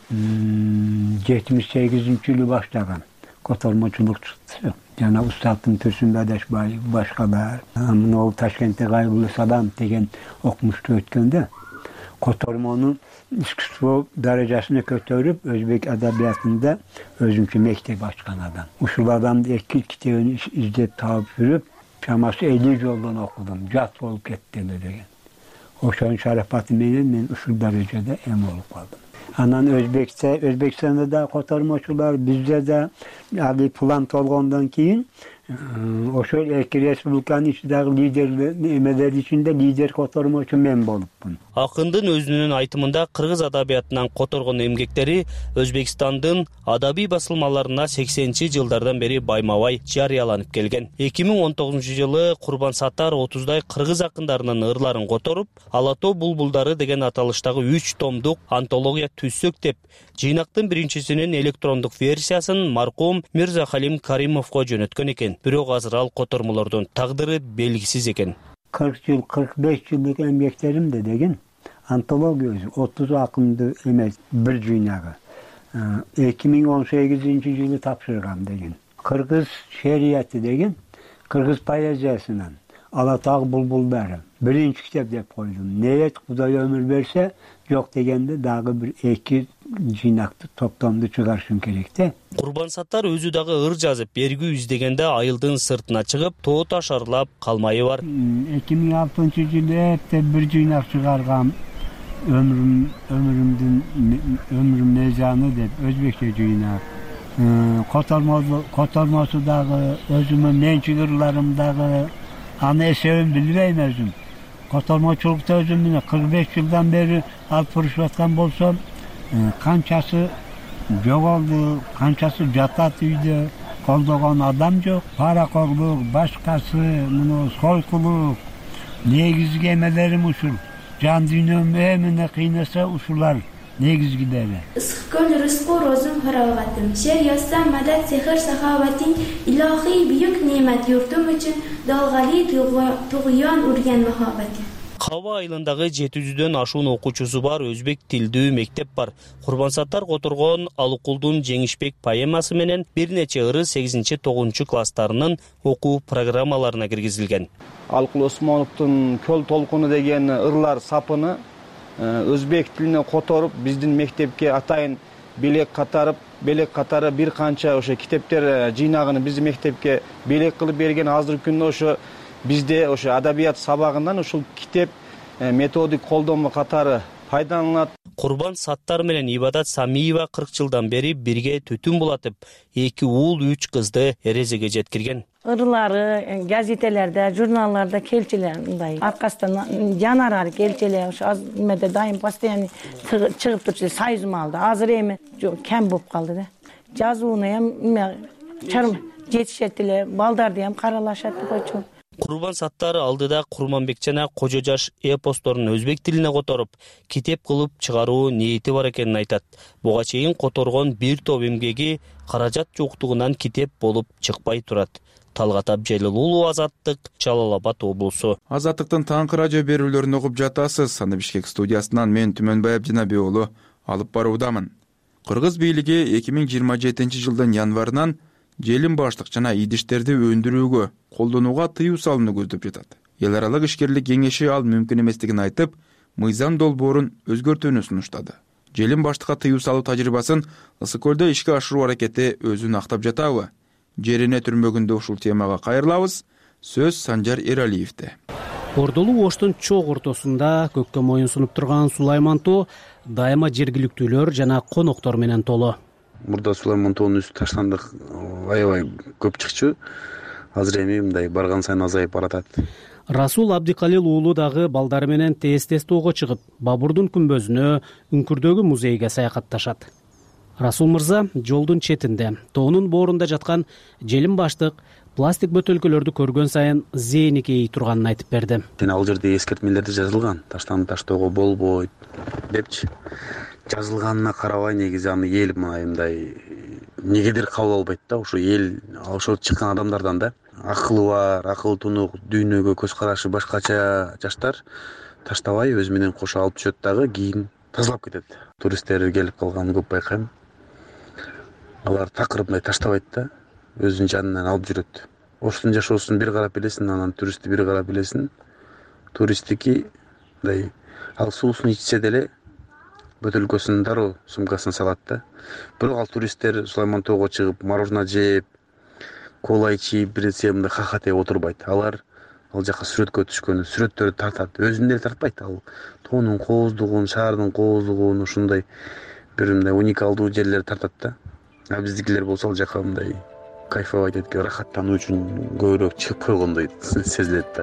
жетимиш сегизинчи жылы баштаган котормочулук чыкты. Жана Устаттын Турсун Бадашбаев, башкалар, мына Ташкентте Кайгылуу Садам деген окумушту өткөндө котормонун искусство даражасына көтөрүп, өзбек адабиятында өзүнчө мектеп ачкан адам. Ушул адамды эки китебин издеп таап жүрүп, чамасы элүү жолдон окудум, жат болуп кетти деген. Ошонун шарапаты менен мен ушул даражада эм болуп калдым. Анан Өзбекте, Өзбекстанда да котормочулар, бизде да али план толгондон кийин ошол эки республиканын ичиндеги лидерлер эмелер ичинде лидер котормочу мен болупмун. Акындын өзүнүн айтымында кыргыз адабиятынан которгон эмгектери Өзбекстандын адабий басылмаларына сексенинчи жылдардан бери байма-бай жарыяланып келген. эки миң он тогузунчу жылы Курбан Саттар отуздай кыргыз акындарынын ырларын которуп, Алато булбулдары деген аталыштагы үч томдук антология түзсөк деп, жыйнактын биринчисинин электрондук версиясын маркум Мирза Халим Каримовго жөнөткөн экен. Бирок азыр ал котормолордун тагдыры белгисиз экен. кырк жыл, кырк беш жылдык эмгектеримде деген антология отуз акынды эмес бир жыйнагы эки миң он сегизинчи жылы тапшыргам деген. Кыргыз шерияты деген кыргыз поэзиясынан Алатаг булбулдары биринчи китеп деп койдум. Ниет Кудай өмүр берсе, жок дегенде дагы бир эки жыйнакты топтомду чыгарышым керек да. Курбан Саттар өзү дагы ыр жазып, бергүү издегенде айылдын сыртына чыгып, тоо таш арлап калмайы бар. эки миң алтынчы жылы эптеп бир жыйнак чыгаргам. Өмүрүм өмүрүмдүн өмүрүм мезаны деп өзбекче жыйнак. Котормосу котормосу дагы өзүмдүн менчик ырларым дагы аны эсебин билбейм өзүм. Котормочулукта өзүм мына кырк беш жылдан бери алып барышып аткан болсом, канчасы жоголду, канчасы жатат үйдө, колдогон адам жок, паракорлук, башкасы, мына сойкулук, негизги эмелерим ушул. Жан дүйнөм эмне кыйнаса ушулар негизгилери. Ысыккөл рызкы розум хараватым, шер яссам мадат сехр сахаватин, илахи büyük nimet yurtum için dalgali tuğyan urgen muhabbeti. Каба айылындагы жети жүздөн ашуун окуучусу бар өзбек тилдүү мектеп бар. Курбан Саттар которгон Алыкулдун Жеңишбек поэмасы менен бир нече ыры сегизинчи тогузунчу класстарынын окуу программаларына киргизилген. Алыкул Осмоновдун Көл толкуну деген ырлар сапыны өзбек тилине которуп, биздин мектепке атайын белек катарып, белек катары бир канча ошо китептер жыйнагын биздин мектепке белек кылып берген. Азыркы күндө ошо бизде ошо адабият сабагынан ушул китеп методик колдонма катары пайдаланылат. Курбан Саттар менен Ибадат Самиева кырк жылдан бери бирге түтүн булатып, эки уул, үч кызды эрезеге жеткирген. Ырлары газетелерде, журналларда келчелер, мындай аркасынан жанарар келчелер, ошо аз эмеде дайым постоянно чыгып турчу, союзум алды. Азыр эми кем болуп калды да. Жазууну эми чарым жетишет эле, балдарды эми каралашат койчу. Курбан Саттар алдыда Курманбек жана Кожо Жаш эпосторун өзбек тилине которуп, китеп кылып чыгаруу ниети бар экенин айтат. Буга чейин которгон бир топ эмгеги каражат жоктугунан китеп болуп чыкпай турат. Талгат Абжелил, Азаттык, Жалал Абад облусу. Азаттыктын таңкы радио берүүлөрүн угуп жатасыз. Аны Бишкек студиясынан мен Түмөнбай Абдинабек уулу алып баруудамын. Кыргыз бийлиги эки миң жыйырма жетинчи жылдын январынан желим баштык жана идиштерди өндүрүүгө, колдонууга тыюу салууну көздөп жатат. Эл аралык ишкерлик кеңеши ал мүмкүн эместигин айтып, мыйзам долбоорун өзгөртүүнү сунуштады. Желим баштыкка тыюу салуу тажрыйбасын Ысыккөлдө ишке ашыруу аракети өзүн актап жатабы? Жерине түрмөгүндө ушул темага кайрылабыз. Сөз Санжар Эралиевде. Ордолуу Оштун чок ортосунда көккө моюн сунуп турган Сулайман тоо дайыма жергиликтүүлөр жана коноктор менен толуу. Мурда Сулайман тоонун үстү таштандык аябай көп чыкчу. Азыр эми мындай барган сайын азайып баратат. Расул Абдикалил уулу дагы балдары менен тез-тез тоого чыгып, Бабурдун күмбөзүнө, Үңкүрдөгү музейге саякатташат. Расул мырза жолдун четинде, тоонун боорунда жаткан желим баштык пластик бөтөлкөлөрдү көргөн сайын зээни кейи турганын айтып берди. Ал жерде эскертмелерде жазылган, таштан таштоого болбойт депчи. Жазылганына карабай негизи аны эл мындай негедир кабыл албайт да, ошо эл ошо чыккан адамдардан да. Акылы бар, акыл тунук, дүйнөгө көз карашы башкача жаштар таштабай өз менен кошо алып түшөт дагы, кийин тазалап кетет. Туристтер келип калганын көп байкайм. Алар такырыбындай таштабайт да, өзүнүн жанынан алып жүрөт. Оштун жашоосун бир карап билесиң, анан туристти бир карап билесиң. Туристтики мындай ал суусун ичсе деле бөтөлкөсүн дароо сумкасына салат да. Бирок ал туристтер Сулайман тоого чыгып, мороженое жеп, кола ичип, биресе мындай хахатеп отурбайт. Алар ал жака сүрөткө түшкөндө сүрөттөрдү тартат. Өзүн деле тартпайт. Ал тоонун кооздугун, шаардын кооздугун, ушундай бир мындай уникалдуу жерлерди тартат да. А биздикилер болсо ал жака мындай кайфовать этип, рахаттануу үчүн көбүрөөк чыгып койгондой сезилет да.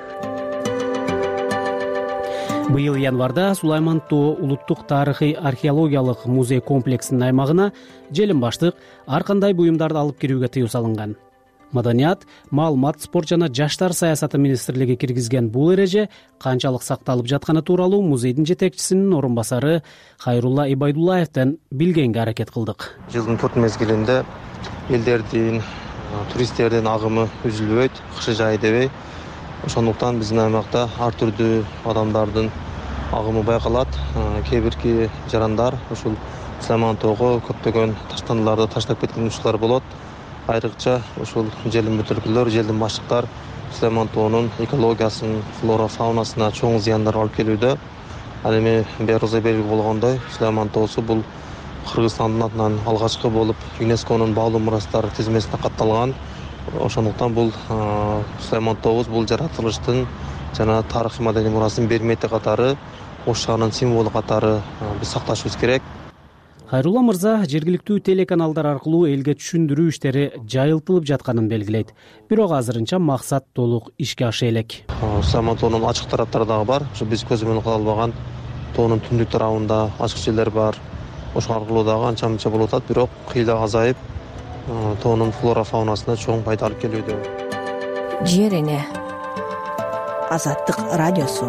Быйыл январда Сулайман тоо улуттук тарыхый археологиялык музей комплексинин аймагына желим баштык ар кандай буюмдарды алып кирүүгө тыюу салынган. Маданият, маалымат, спорт жана жаштар саясаты министрлиги киргизген бул эреже канчалык сакталып жатканы тууралуу музейдин жетекчисинин орун басары Хайрулла Ибайдуллаевден билгенге аракет кылдык. Жылдын төрт мезгилинде элдердин, туристтердин агымы үзүлбөйт, кышы жай дебей. Ошондуктан биздин аймакта ар түрдүү адамдардын агымы байкалат. Кээ бирки жарандар ушул Сулайман тоого көптөгөн таштандыларды таштап кеткен учурлар болот. Айрыкча ушул желим бөтөлкөлөр, желдин башыктар Сулайман тоонун экологиясын, флора фаунасына чоң зыяндар алып келүүдө. Ал эми Беоруза белги болгондой, Сулайман тоосу бул Кыргызстандын атынан алгачкы болуп ЮНЕСКОнун баалуу мурастар тизмесине катталган. Ошондуктан бул Сулайман тообуз бул жаратылыштын жана тарыхый маданий мурасын бермети катары, Ош шаарынын символу катары биз сакташыбыз керек. Хайрулла мырза жергиликтүү телеканалдар аркылуу элге түшүндүрүү иштери жайылтылып жатканын белгилейт. Бирок азырынча максат толук ишке аша элек. Сулайман тоонун ачык тараптары дагы бар. Ушу биз көз менен кыла албаган тоонун түндүк тарабында ачык жерлер бар. Ошол аркылуу дагы анча мынча болуп атат, бирок кыйла азайып, тоонун флора фаунасына чоң пайда алып келүүдө. Жер эне. Азаттык радиосу.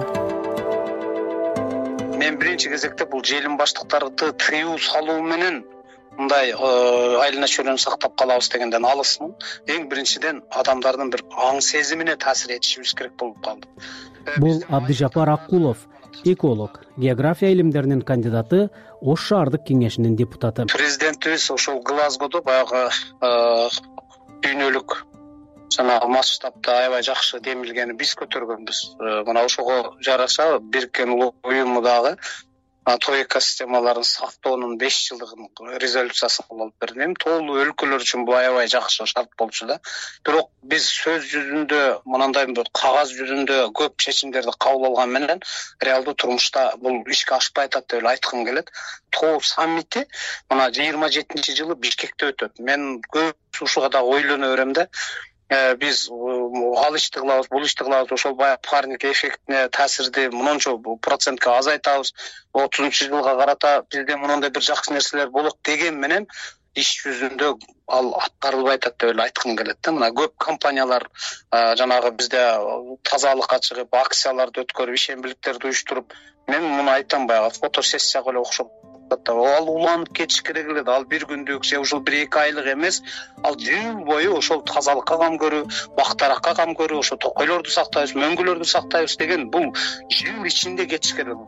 Мен биринчи кезекте бул желим баштыктарды тыюу салуу менен мындай айлана чөйрөнү сактап калабыз дегенден алысмын. Эң биринчиден адамдардын бир аң сезимине таасир этишибиз керек болуп калды. Бул Абдыжапар Аккулов, эколог, география илимдеринин кандидаты, Ош шаардык кеңешинин депутаты. Президентибиз ошол Глазгодо баягы дүйнөлүк жанагы масштабта аябай жакшы демилгени биз көтөргөнбүз. Мына ошого жараша Бириккен Улуу уюму дагы тоо экосистемаларын сактоонун беш жылдыгын резолюциясын алып берди. Эми тоолуу өлкөлөр үчүн бул аябай жакшы шарт болчу да. Бирок биз сөз жүзүндө, мынандай бир кагаз жүзүндө көп чечимдерди кабыл алган менен реалдуу турмушта бул ишке ашпай атат деп айткым келет. Тоо саммити мына жыйырма жетинчи жылы Бишкекте өтөт. Мен көп ушуга да ойлоно берем да. Биз ал ишти кылабыз, бул ишти кылабыз, ошол баягы парник эффектине таасирди мынча процентке азайтабыз. отузунчу жылга карата бизде мындай бир жакшы нерселер болот деген менен иш жүзүндө ал аткарылбай атат деп эле айткым келет да. Мына көп компаниялар жанагы бизде тазалыкка чыгып, акцияларды өткөрүп, ишембиликтерди уюштуруп, мен муну айтам, баягы фотосессияга эле окшоп ал уланып кетиш керек эле. Ал бир күндүк же ушул бир эки айлык эмес, ал жыл бою ошол тазалыкка кам көрүү, бак-таракка кам көрүү, ошо токойлорду сактайбыз, мөңгүлөрдү сактайбыз деген бул жыл ичинде кетиш керек.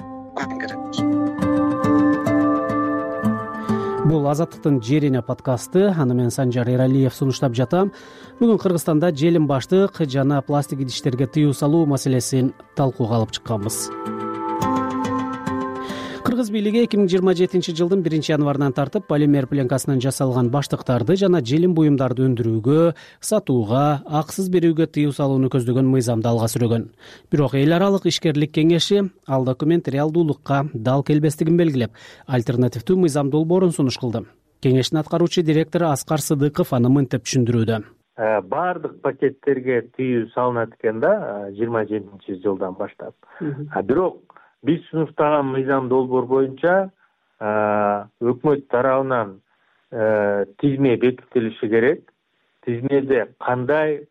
Бул Азаттыктын жер эне подкасты. Аны мен Санжар Эралиев сунуштап жатам. Бүгүн Кыргызстанда желим баштык жана пластик идиштерге тыюу салуу маселесин талкууга алып чыкканбыз. Кыргыз бийлиги эки миң жыйырма жетинчи жылдын биринчи январынан тартып полимер пленкасынан жасалган баштыктарды жана желим буюмдарды өндүрүүгө, сатууга, аксыз берүүгө тыюу салууну көздөгөн мыйзамды алга сүрөгөн. Бирок эл аралык ишкерлик кеңеши ал документ реалдуулукка дал келбестигин белгилеп, альтернативдүү мыйзам долбоорун сунуш кылды. Кеңештин аткаруучу директору Аскар Сыдыков аны мынтип түшүндүрүүдө. Баардык пакеттерге тыюу салынат экен да жыйырма жетинчи жылдан баштап. Бирок биз сунуштаган мыйзам долбоор боюнча өкмөт тарабынан тизме бекитилиши керек. Тизмеде кандай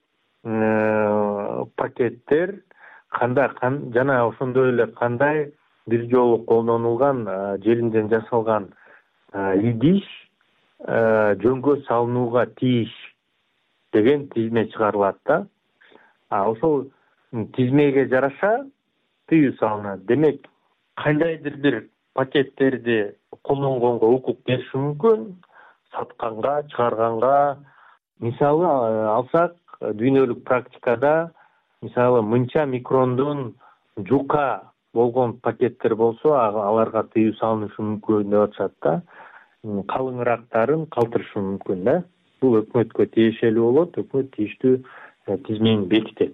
пакеттер, кандай жана ошондой эле кандай бир жолу колдонулган желимден жасалган идиш жөнгө салынууга тийиш деген тизме чыгарылат да. Ошол тизмеге жараша тыюу салынат. Демек, кандайдыр бир пакеттерди колдонгонго укук бериши мүмкүн, сатканга, чыгарганга. Мисалы алсак, дүйнөлүк практикада мисалы мынча микрондун жука болгон пакеттер болсо, аларга тыюу салынышы мүмкүн деп атышат да. Калыңыраактарын калтырышы мүмкүн да. Бул өкмөткө тиешелүү болот, өкмөт тийиштүү тизмени бекитет.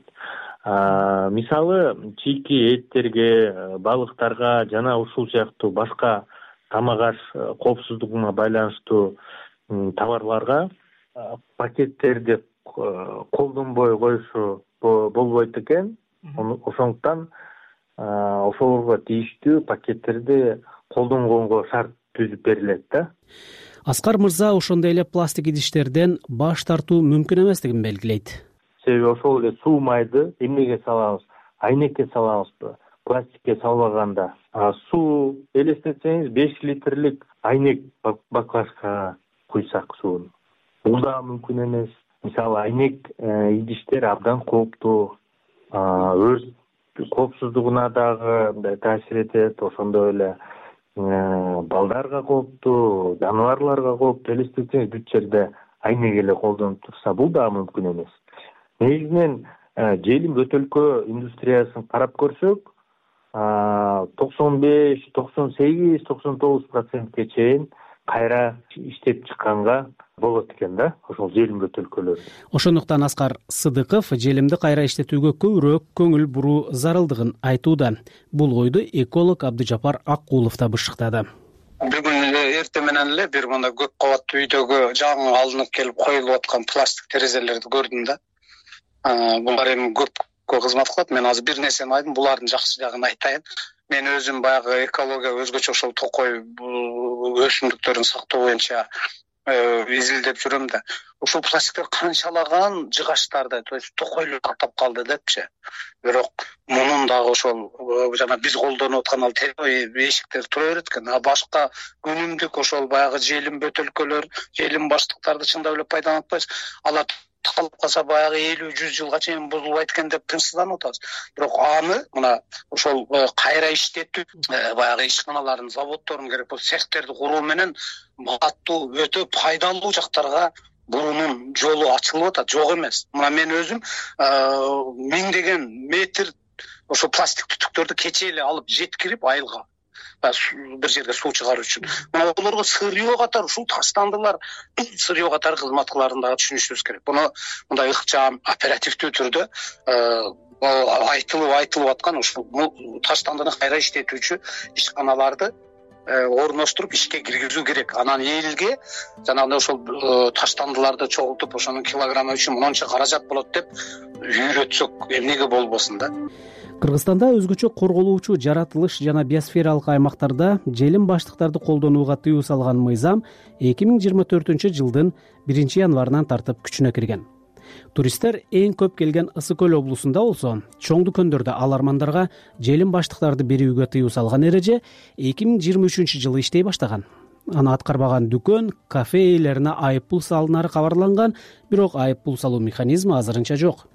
Мисалы чийки эттерге, балыктарга жана ушул сыяктуу башка тамак аш коопсуздугуна байланыштуу товарларга пакеттерди колдонбой коюшу болбойт экен. Ошондуктан ошолорго тийиштүү пакеттерди колдонгонго шарт түзүп берилет да. Аскар мырза ошондой эле пластик идиштерден баш тартуу мүмкүн эместигин белгилейт. Себеби ошол эле суу майды эмнеге салабыз? Айнекке салабызбы? Пластикке салбаганда. Суу элестетсеңиз беш литрлик айнек баклажкага куйсак сууну. Бул да мүмкүн эмес. Мисалы айнек идиштер абдан кооптуу. Өрт коопсуздугуна дагы таасир этет, ошондой эле балдарга кооптуу, жаныбарларга кооптуу. Элестетсеңиз бүт жерде айнек эле колдонуп турса, бул да мүмкүн эмес. Негизинен желим бөтөлкө индустриясын карап көрсөк, токсон беш, токсон сегиз, токсон тогуз процентке чейин кайра иштеп чыкканга болот экен да, ошол желим бөтөлкөлөр. Ошондуктан Аскар Сыдыков желимди кайра иштетүүгө көбүрөөк көңүл буруу зарылдыгын айтууда. Бул ойду эколог Абдыжапар Аккулов да бышыктады. Бүгүн эртең менен эле бир мындай көп кабаттуу үйдөгү жаңы алынып келип коюлуп аткан пластик терезелерди көрдүм да. Булар эми көпкө кызмат кылат. Мен азыр бир нерсени айттым, булардын жакшы жагын айтайын. Мен өзүм баягы экология өзгөчө ошол токой өсүмдүктөрүн сактоо боюнча изилдеп жүрөм да. Ошол пластиктер канчалаган жыгачтарды, то есть токойлу каттап калды депчи. Бирок мунун дагы ошол жана биз колдонуп аткан ал эшиктер тура берет экен. А башка өнүмдүк ошол баягы желим бөтөлкөлөр, желим баштыктарды чындап эле пайдаланып атпайбыз. Алар калып калса баягы элүү жүз жылга чейин бузулбайт экен деп тынчсызданып атабыз. Бирок аны мына ошол кайра иштетүү, баягы ишканалардын, заводдордун керек болсо цехтерди куруу менен катуу өтө пайдалуу жактарга бурунун жолу ачылып атат, жок эмес. Мына мен өзүм миңдеген метр ошо пластик түтүктөрдү кечээ эле алып жеткирип айылга бир жерге суу чыгаруу үчүн. Мына олорго сырьё катары ушул таштандылар, сырьё катары кызмат кыларын дагы түшүнүшүбүз керек. Буну мындай ыкчам, оперативдүү түрдө айтылып айтылып аткан ушул таштандыны кайра иштетүүчү ишканаларды орноштуруп ишке киргизүү керек. Анан элге жанагындай ошол таштандыларды чогултуп, ошонун килограммы үчүн мынча каражат болот деп үйрөтсөк, эмнеге болбосун да. Кыргызстанда өзгөчө корголуучу жаратылыш жана биосфералык аймактарда желим баштыктарды колдонууга тыюу салган мыйзам эки миң жыйырма төртүнчү жылдын биринчи январынан тартып күчүнө кирген. Туристтер эң көп келген Ысык көл облусунда болсо, чоң дүкөндөрдө алармандарга желим баштыктарды берүүгө тыюу салган эреже эки миң жыйырма үчүнчү жылы иштей баштаган. Аны аткарбаган дүкөн, кафе ээлерине айыппул салынары кабарланган, бирок айыппул салуу механизми азырынча жок.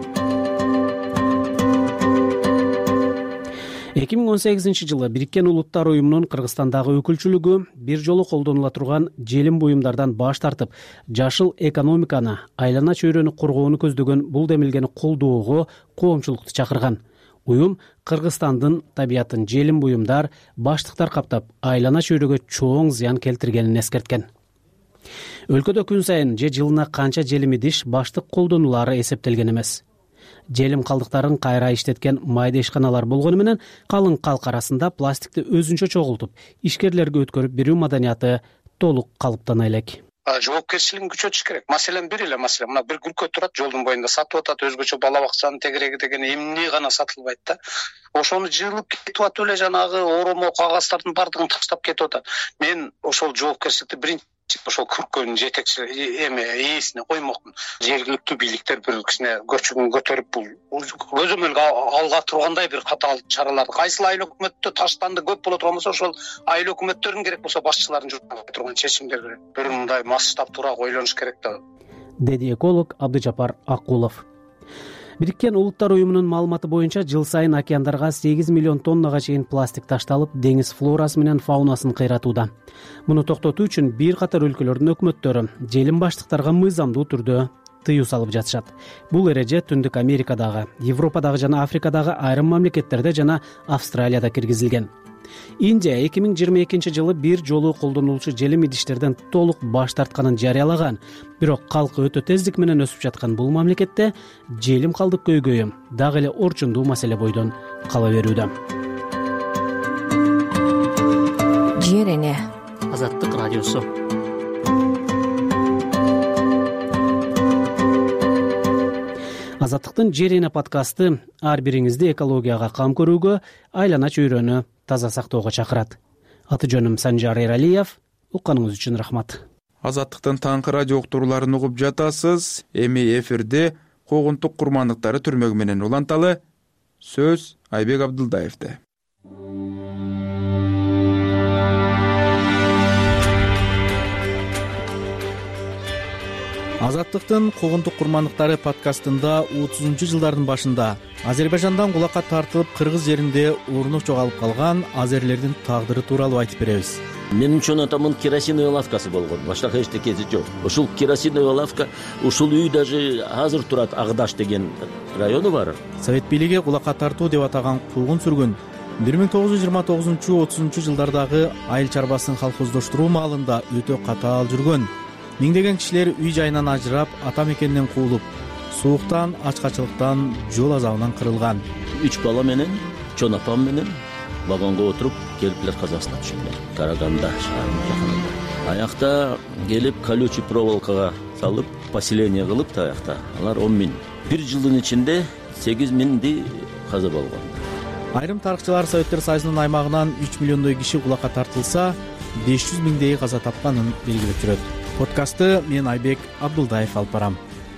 эки миң он сегизинчи жылы Бириккен Улуттар уюмунун Кыргызстандагы өкүлчүлүгү бир жолу колдонула турган желим буюмдардан баш тартып, жашыл экономиканы, айлана чөйрөнү коргоону көздөгөн бул демилгени колдоого коомчулукту чакырган. Уюм Кыргызстандын табиятын желим буюмдар, баштыктар каптап, айлана чөйрөгө чоң зыян келтиргенин эскерткен. Өлкөдө күн сайын же жылына канча желим идиш баштык колдонулары эсептелген эмес. Желим калдыктарын кайра иштеткен майда ишканалар болгону менен калың калк арасында пластикти өзүнчө чогултуп, ишкерлерге өткөрүп берүү маданияты толук калыптана элек. Жоопкерчилигин күчөтүш керек. Маселен бир эле маселе, мына бир күркө турат, жолдун боюнда сатып атат, өзгөчө бала бакчанын тегереги деген эмне гана сатылбайт да. Ошону жыылып кетип атып эле жанагы оромо кагаздардын бардыгын таштап кетип атат. Мен ошол жоопкерчиликти биринчи ошол күркөнүн жетекчи эме ээсине коймокмун. Жергиликтүү бийликтер бир кичине көчүгүн көтөрүп, бул көзөмөлгө алга тургандай бир катаал чараларды, кайсыл айыл өкмөттө таштанды көп боло турган болсо, ошол айыл өкмөттөрүн керек болсо башчыларын жүргүзө турган чечимдер керек. Бир мындай масштабтуураак ойлонуш керек да, деди эколог Абдыжапар Аккулов. Бириккен Улуттар уюмунун маалыматы боюнча жыл сайын океандарга сегиз миллион тоннага чейин пластик ташталып, деңиз флорасы менен фаунасын кыйратууда. Муну токтотуу үчүн бир катар өлкөлөрдүн өкмөттөрү желим баштыктарга мыйзамдуу түрдө тыюу салып жатышат. Бул эреже Түндүк Америкадагы, Европадагы жана Африкадагы айрым мамлекеттерде жана Австралияда киргизилген. Индия эки миң жыйырма экинчи жылы бир жолу колдонулуучу желим идиштерден толук баш тартканын жарыялаган. Бирок калкы өтө тездик менен өсүп жаткан бул мамлекетте желим калдык көйгөйү дагы эле орчундуу маселе бойдон кала берүүдө. Жер эне. Азаттык радиосу. Азаттыктын Жер эне подкасты ар бириңизди экологияга кам көрүүгө, айлана чөйрөнү таза сактоого чакырат. Аты жөнүм Санжар Эралиев. Укканыңыз үчүн рахмат. Азаттыктын таңкы радио уктурууларын угуп жатасыз. Эми эфирде куугунтук курмандыктары түрмөгү менен уланталы. Сөз Айбек Абдылдаевде. Азаттыктын куугунтук курмандыктары подкастында отузунчу жылдардын башында Азербайжандан кулакка тартылып кыргыз жеринде орнук жоголуп калган азерлердин тагдыры тууралуу айтып беребиз. Менин чоң атамдын керосиновый лавкасы болгон. Башка эчтекеси жок. Ушул керосиновый лавка, ушул үй даже азыр турат, Агдаш деген району бар. Совет бийлиги кулакка тартуу деп атаган куугун сүргүн бир миң тогуз жүз жыйырма тогузунчу отузунчу жылдардагы айыл чарбасын колхоздоштуруу маалында өтө катаал жүргөн. Миңдеген кишилер үй жайынан ажырап, ата мекенинен куулуп, сууктан, ачкачылыктан, жол азабынан кырылган. Үч бала менен, чоң апам менен вагонго отуруп келиплер Казакстана түшүлдүр. Караганда шаарынын жакынында. Аякта келип колючий проволокага салып, поселение кылып таякта. Алар он миң. Бир жылдын ичинде сегиз миңди каза болгон. Айрым тарыхчылар Советтер Союзунун аймагынан үч миллиондой киши кулакка тартылса, беш жүз миңдей каза тапканын белгилеп жүрөт. Подкастты мен Айбек Абдылдаев алып барам.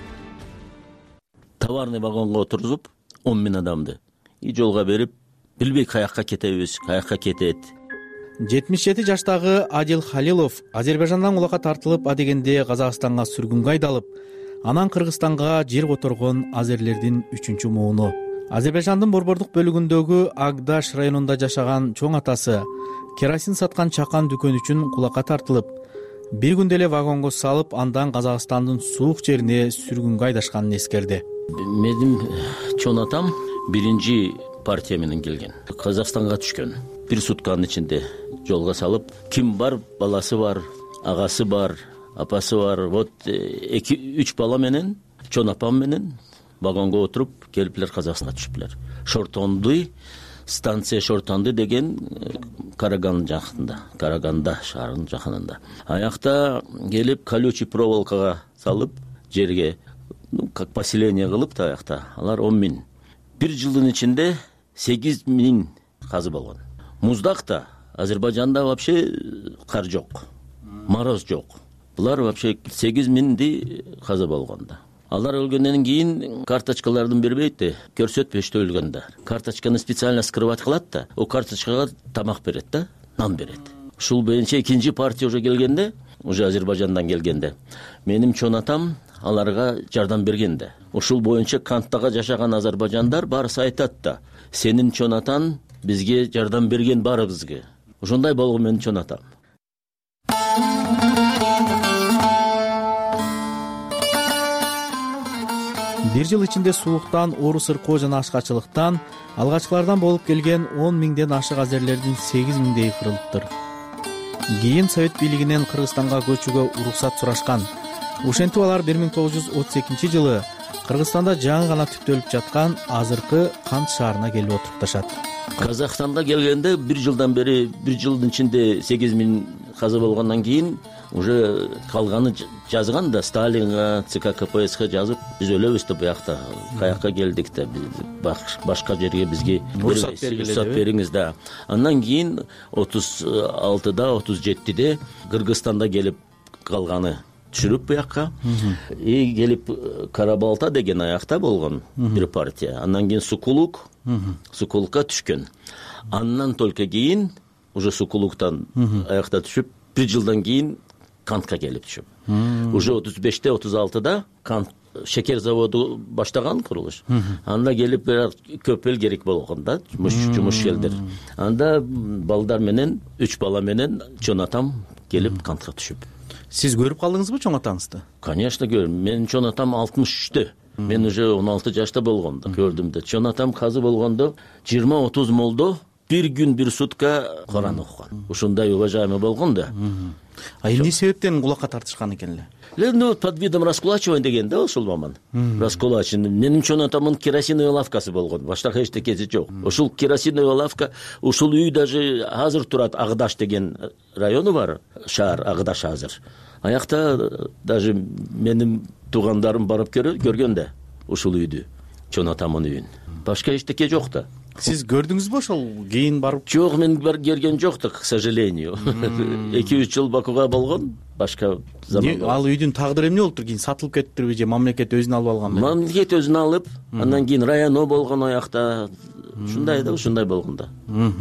Товарный вагонго отургузуп он миң адамды и жолго берип, билбей каякка кетебиз, каякка кетет. жетимиш жети жаштагы Адил Халилов Азербайжандан кулакка тартылып, адегенде Казакстанга сүргүнгө айдалып, анан Кыргызстанга жер которгон азерлердин үчүнчү мууну. Азербайжандын борбордук бөлүгүндөгү Агдаш районунда жашаган чоң атасы керосин саткан чакан дүкөн үчүн кулакка тартылып, бир күндө эле вагонго салып, андан Казакстандын суук жерине сүргүнгө айдашканын эскерди. Менин чоң атам биринчи партия менен келген. Казакстанга түшкөн. Бир сутканын ичинде жолго салып, ким бар, баласы бар, агасы бар, апасы бар. Вот эки үч бала менен, чоң апам менен вагонго отуруп келиплер Казакстанга түшүплөр. Шортонду, станция Шортонду деген Караган жакында, Караганда шаарынын жакынында. Аякта келип колючий проволокага салып, жерге, ну, как поселение кылып таякта. Алар он миң. Бир жылдын ичинде сегиз миң казы болгон. Муздакта Азербайжанда вообще кар жок, мороз жок. Булар вообще сегиз миңди каза болгонда. Алар өлгөндөн кийин карточкалардын бербейт да, көрсөтпөштө өлгөндө. Карточканы специально скрывать кылат да, о карточкага тамак берет да, нан берет. Ушул боюнча экинчи партия уже келгенде, уже Азербайжандан келгенде, менин чоң атам аларга жардам бергенде. Ушул боюнча Канттага жашаган азербайжандар барысы айтат да, сенин чоң атаң бизге жардам берген баарыбызга. Ошондой болгон менин чоң атам. Бир жыл ичинде сууктан, оору сыркоо жана ачкачылыктан алгачкылардан болуп келген он миңден ашык азерлердин сегиз миңдеги кырылыптыр. Кийин Совет бийлигинен Кыргызстанга көчүүгө уруксат сурашкан. Ошентип алар бир миң тогуз жүз отуз экинчи жылы Кыргызстанда жаңы гана түптөлүп жаткан азыркы Кант шаарына келип отурупташат. Казакстанга келгенде бир жылдан бери, бир жылдын ичинде сегиз миң каза болгондон кийин уже калганы жазган да, Сталинга, ЦК КПСС жазып, биз өлөбүз деп буякта каякка келдик да, башка жерге бизге уруксат бериңиз да. Андан кийин отуз алтыда, отуз жетиде Кыргызстанда келип калганы түшүрүп буякка. И келип Карабалта деген аякта болгон бир партия. Андан кийин Сукулук, Сукулукка түшкөн. Андан только кийин уже Сукулуктан аякта түшүп, бир жылдан кийин Кантка келип түшүп. Уже отуз беште, отуз алтыда Кант шекер заводу баштаган курулуш. Анда келип көп эл керек болгон да, жумуш келдир. Анда балдар менен, үч бала менен чоң атам келип кантка түшүп. Сиз көрүп калдыңызбы чоң атаңызды? Конечно көрдүм. Менин чоң атам алтымыш үчтө. Мен уже он алты жашта болгондо көрдүм да. Чоң атам казы болгондо жыйырма отуз молдо бир күн бир сутка Куран окуган. Ушундай уважаемый болгон да. А эмне себептен кулакка тартышкан экен эле? Ну, под видом раскулачивания деген да, ушул момент. Раскулачивание. Менин чоң атамдын керосиновый лавкасы болгон. Башка эчтекеси жок. Ушул керосиновый лавка, ушул үй даже азыр турат, Агдаш деген району бар, шаар Агдаш азыр. Аякта даже менин туугандарым барып көргөн да ушул үйдү, чоң атамдын үйүн. Башка эчтеке жок да. Сиз көрдүңүзбү ошол кийин барып? Жок, мен келген жоктук, к сожалению. эки үч жыл Бакуга болгон, башка заман. Ал үйдүн тагдыры эмне болуптур? Кийин сатылып кеттирби же мамлекет өзүнө алып алганбы? Мамлекет өзүнө алып, андан кийин районо болгон аякта. Ушундай да, ушундай болгон да.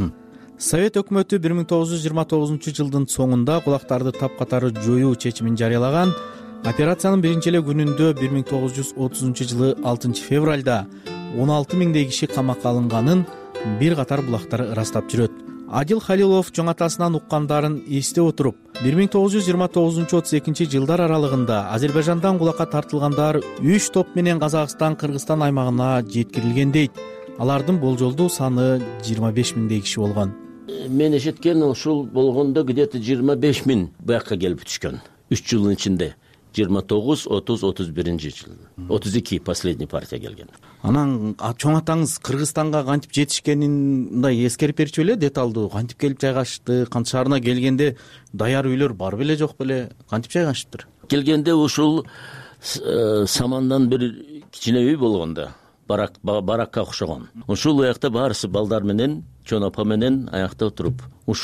Совет өкмөтү бир миң тогуз жүз жыйырма тогузунчу жылдын соңунда кулактарды тапкатары жоюу чечимин жарыялаган. Операциянын биринчи эле күнүндө бир миң тогуз жүз отузунчу жылы алтынчы февралда он алты миңдей киши камакка алынганын бир катар булактар ырастап жүрөт. Адил Халилов чоң атасынан уккандарын эстеп отуруп, бир миң тогуз жүз жыйырма тогузунчу отуз экинчи жылдар аралыгында Азербайжандан кулакка тартылгандар үч топ менен Казакстан, Кыргызстан аймагына жеткирилген дейт. Алардын болжолдуу саны жыйырма беш миңдей киши болгон. Мен эшиткен ушул болгондо где-то жыйырма беш миң буякка келип түшкөн. үч жылдын ичинде. жыйырма тогуз, отуз, отуз биринчи жыл. отуз эки последний партия келген. Анан чоң атаңыз Кыргызстанга кантип жетишкенин мындай эскерип берчү беле, деталдуу кантип келип жайгашты, канча шаарына келгенде даяр үйлөр бар беле, жок беле, кантип жайгашыптыр? Келгенде ушул самандан бир кичине үй болгон да, барак баракка окшогон. Ушул аякта баарысы балдар менен, чоң апа менен аякта отуруп,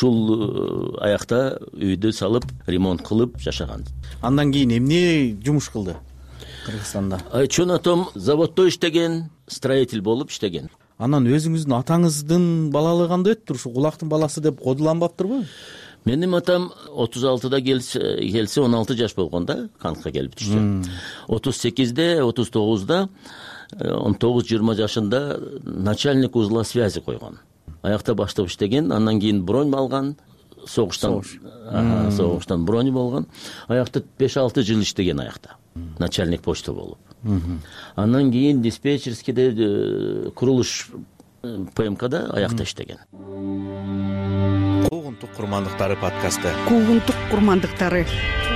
ушул аякта үйдү салып, ремонт кылып жашаган. Андан кийин эмне жумуш кылды Кыргызстанда? Чоң атам заводдо иштеген, строитель болуп иштеген. Анан өзүңүздүн атаңыздын балалыгы кандай өттүр? Ушу кулактын баласы деп кодуланбаптырбы? Менин атам отуз алтыда келсе он алты жаш болгондо кантка келип түштү. отуз сегизде, отуз тогузда, он тогуз жыйырма жашында начальник узла связи койгон. Аякта баштап иштеген, андан кийин бронь алган, согуштан согуштан бронь болгон. Аякта беш алты жыл иштеген аякта. Начальник почта болуп. Андан кийин диспетчерскийде курулуш ПМКда аякта иштеген. Куугунтук курмандыктары подкасты. Куугунтук курмандыктары.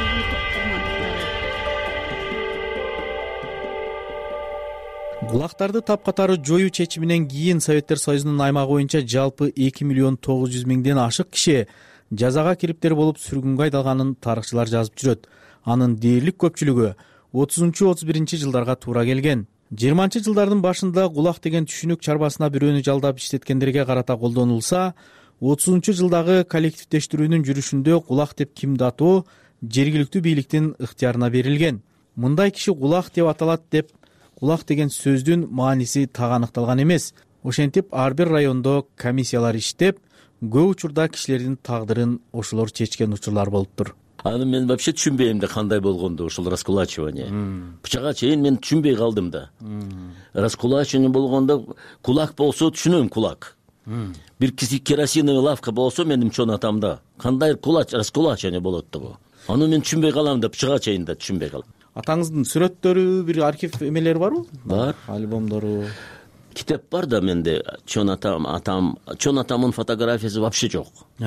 Кулактарды тапкатары жоюу чечиминен кийин Советтер Союзунун аймагы боюнча жалпы эки миллион тогуз жүз миңден ашык киши жазага кириптер болуп сүргүнгө айдалганын тарыхчылар жазып жүрөт. Анын дээрлик көпчүлүгү отузунчу отуз биринчи жылдарга туура келген. жыйырманчы жылдардын башында кулак деген түшүнүк чарбасына бирөөнү жалдап иштеткендерге карата колдонулса, отузунчу жылдагы коллективдештирүүнүн жүрүшүндө кулак деп кимди атоо жергиликтүү бийликтин ыктыярына берилген. Мындай киши кулак деп аталат деп кулак деген сөздүн мааниси так аныкталган эмес. Ошентип ар бир райондо комиссиялар иштеп, көп учурда кишилердин тагдырын ошолор чечкен учурлар болуптур. Аны мен вообще түшүнбөйм да кандай болгондо ушул раскулачивание. Бычага чейин мен түшүнбөй калдым да. Раскулачивание болгондо кулак болсо түшүнөм, кулак. Бир киси керосиновый лавка болсо менин чоң атамда кандай кулач раскулачивание болот да бу. Аны мен түшүнбөй калам да, бычага чейин да түшүнбөй калам. Атаңыздын сүрөттөрү, бир архив эмелери барбы? Бар. Альбомдору. Китеп бар да менде. Чоң атам, атам, чоң атамдын фотографиясы вообще жок.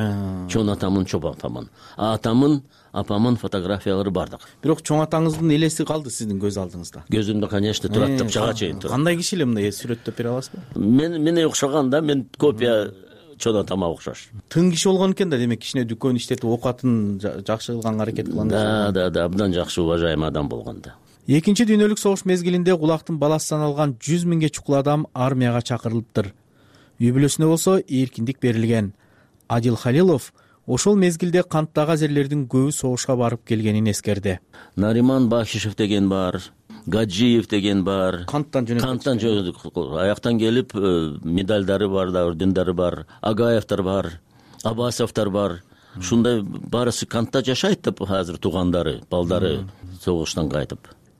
Чоң атамдын, чоң апамдын. А атамдын, апамдын фотографиялары бардык. Бирок чоң атаңыздын элеси калды сиздин көз алдыңызда. Көзүмдө, конечно, турат да, бычага чейин турат. Кандай киши эле мындай сүрөттөп бере аласызбы? Мен мене окшогон да, мен копия чоң атама окшош. Тың киши болгон экен да, демек кичине дүкөн иштетип окуатын жакшы кылганга аракет кылган. Да, да, да, абдан жакшы уважаемый адам болгон да. Экинчи дүйнөлүк согуш мезгилинде кулактын баласы саналган жүз миңге чукул адам армияга чакырылыптыр. Үй бүлөсүнө болсо эркиндик берилген. Адил Халилов ошол мезгилде канттагы азерлердин көбү согушка барып келгенин эскерди. Нариман Бахишев деген бар, Гаджиев деген бар. Канттан жөнөтүп. Канттан жөнөтүп, аяктан келип медалдары бар да, ордендери бар, Агаевтер бар, Абасовтар бар. Ушундай барысы кантта жашайт деп азыр туугандары, балдары согуштан кайтып.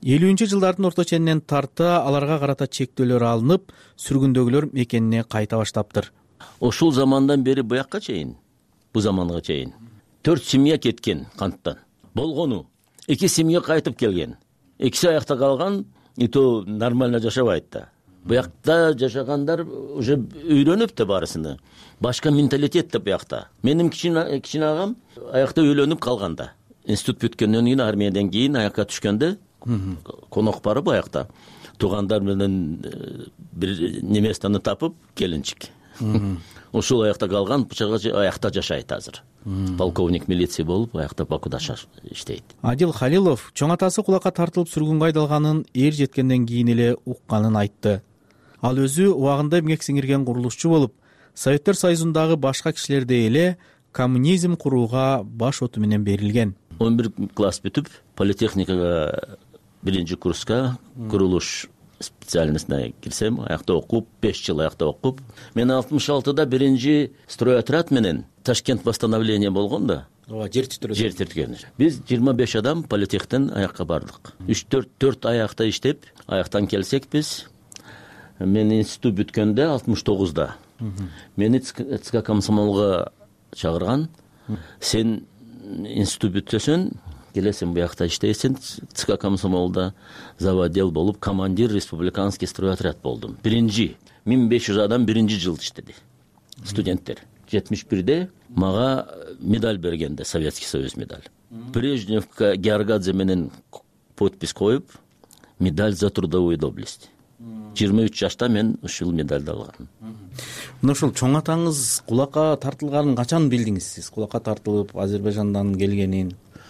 элүүнчү жылдардын орто ченинен тарта аларга карата чектөөлөр алынып, сүргүндөгүлөр мекенине кайта баштаптыр. Ошол замандан бери буякка чейин, бу заманга чейин төрт семья кеткен канттан. Болгону эки семья кайтып келген. Экиси аякта калган, и то нормально жашабайт да. Буякта жашагандар уже үйлөнүп да барысыны. Башка менталитет да буякта. Менин кичине кичине агам аякта үйлөнүп калган да. Институт бүткөндөн кийин, армиядан кийин аякка түшкөндө конок барып аякта туугандар менен бир неместаны тапып келинчик. Ошол аякта калган, бычага аякта жашайт азыр. Полковник милиция болуп, аякта Бакуда иштейт. Адил Халилов чоң атасы кулакка тартылып сүргүнгө айдалганын эр жеткенден кийин эле укканын айтты. Ал өзү убагында эмгек сиңирген курулушчу болуп, Советтер Союзундагы башка кишилердей эле коммунизм курууга баш оту менен берилген. он бир класс бүтүп, политехникага биринчи курска курулуш специальностьна кирсем, аякта окуп, беш жыл аякта окуп, мен алтымыш алтыда биринчи стройотряд менен Ташкент восстановление болгон да. Ооба, жер титирген. Жер титирген. Биз жыйырма беш адам политехтен аякка бардык. үч төрт аякта иштеп, аяктан келсек биз, мен институт бүткөндө алтымыш тогузда. Мени ЦК комсомолго чакырган. Сен институт бүтсөсүң, келесиң буякта иштейсиң, ЦК комсомолда заводдел болуп, командир республиканский стройотряд болдум. Биринчи, миң беш жүз адам биринчи жыл иштеди. Студенттер. жетимиш бирде мага медаль бергенде, Советский Союз медаль. Брежневка Георгадзе менен подпись коюп, медаль за трудовую доблесть. жыйырма үч жашта мен ушул медальды алгам. Мына ушул чоң атаңыз кулакка тартылганын качан билдиңиз сиз? Кулакка тартылып Азербайжандан келгенин?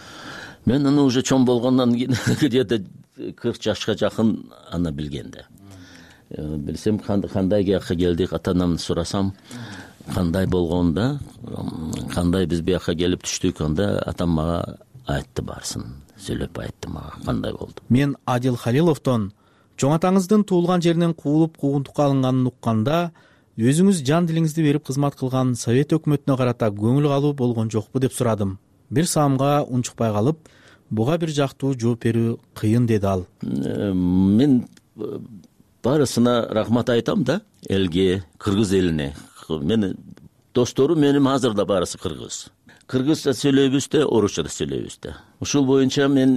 Мен аны уже чоң болгондон кийин где-то кырк жашка жакын аны билгенде. Билсем кандай жакка келдик, ата-анамды сурасам, кандай болгонда, кандай биз буякка келип түштүк, анда атам мага айтты барсын, сүйлөп айтты мага кандай болду. Мен Адил Халиловдон чоң атаңыздын туулган жеринен куулуп куугунтукка алынганын укканда, өзүңүз жан дилиңизди берип кызмат кылган Совет өкмөтүнө карата көңүл калуу болгон жокпу деп сурадым. Бир саамга унчукпай калып, буга бир жактуу жооп берүү кыйын деди ал. Мен барысына рахмат айтам да, элге, кыргыз элине. Мен достору менин азыр да барысы кыргыз. Кыргызча сүйлөйбүз да, орусча да сүйлөйбүз да. Ушул боюнча мен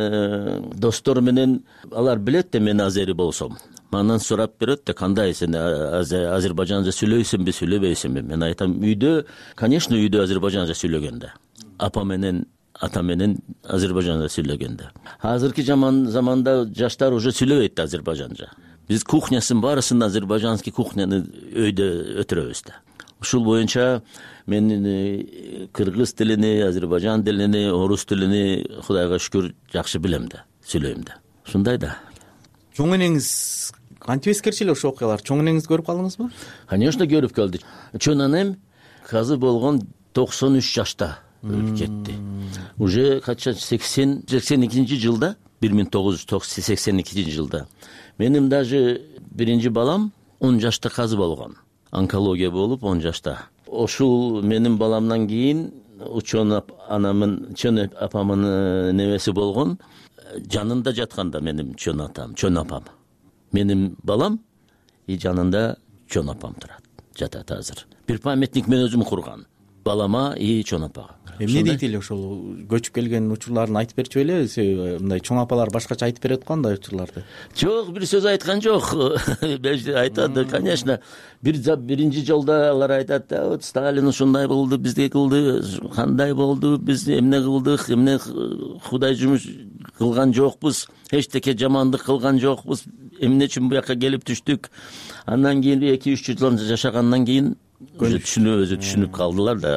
достор менен, алар билет да мен азери болсом. Мандан сурап берет да, кандай сен азербайжанча сүйлөйсүңбү, сүйлөбөйсүңбү? Мен айтам, үйдө, конечно, үйдө азербайжанча сүйлөгөндө. Апа менен, ата менен азербайжанча сүйлөгөндө. Азыркы заманда жаштар уже сүйлөбөйт азербайжанча. Биз кухнясын барысын азербайжанский кухняны өйдө өтүрөбүз да. Ушул боюнча мен кыргыз тилини, азербайжан тилини, орус тилини Кудайга шүкүр жакшы билем да, сүйлөйм да. Ушундай да. Чоң энеңиз кантип эскерчү эле ошол окуялар? Чоң энеңизди көрүп калдыңызбы? Конечно, көрүп калдым. Чоң энем казы болгон токсон үч жашта өлүп кетти. Уже кача сексен экинчи жылда, бир миң тогуз жүз сексен экинчи жылда. Менин даже биринчи балам он жашта казы болгон. Онкология болуп он жашта. Ошол менин баламдан кийин чоң анамын, чоң апамын небеси болгон, жанында жатканда менин чоң атам, чоң апам. Менин балам и жанында чоң апам турат, жатат азыр. Бир памятник мен өзүм курган. Балама и чоң апага. Эмне дейт эле ошол көчүп келген учурларын айтып берчү эле? Мындай чоң апалар башкача айтып берет го андай учурларды. Жок, бир сөз айткан жок. Айтады, конечно. Бир биринчи жолда алар айтат да, вот Сталин ушундай болду, бизге кылды, кандай болду, биз эмне кылдык, эмне Кудай жумуш кылган жокпуз, эчтеке жамандык кылган жокпуз, эмне үчүн буякка келип түштүк. Андан кийин эки үч жыл жашагандан кийин түшүнүп өзү түшүнүп калдылар да,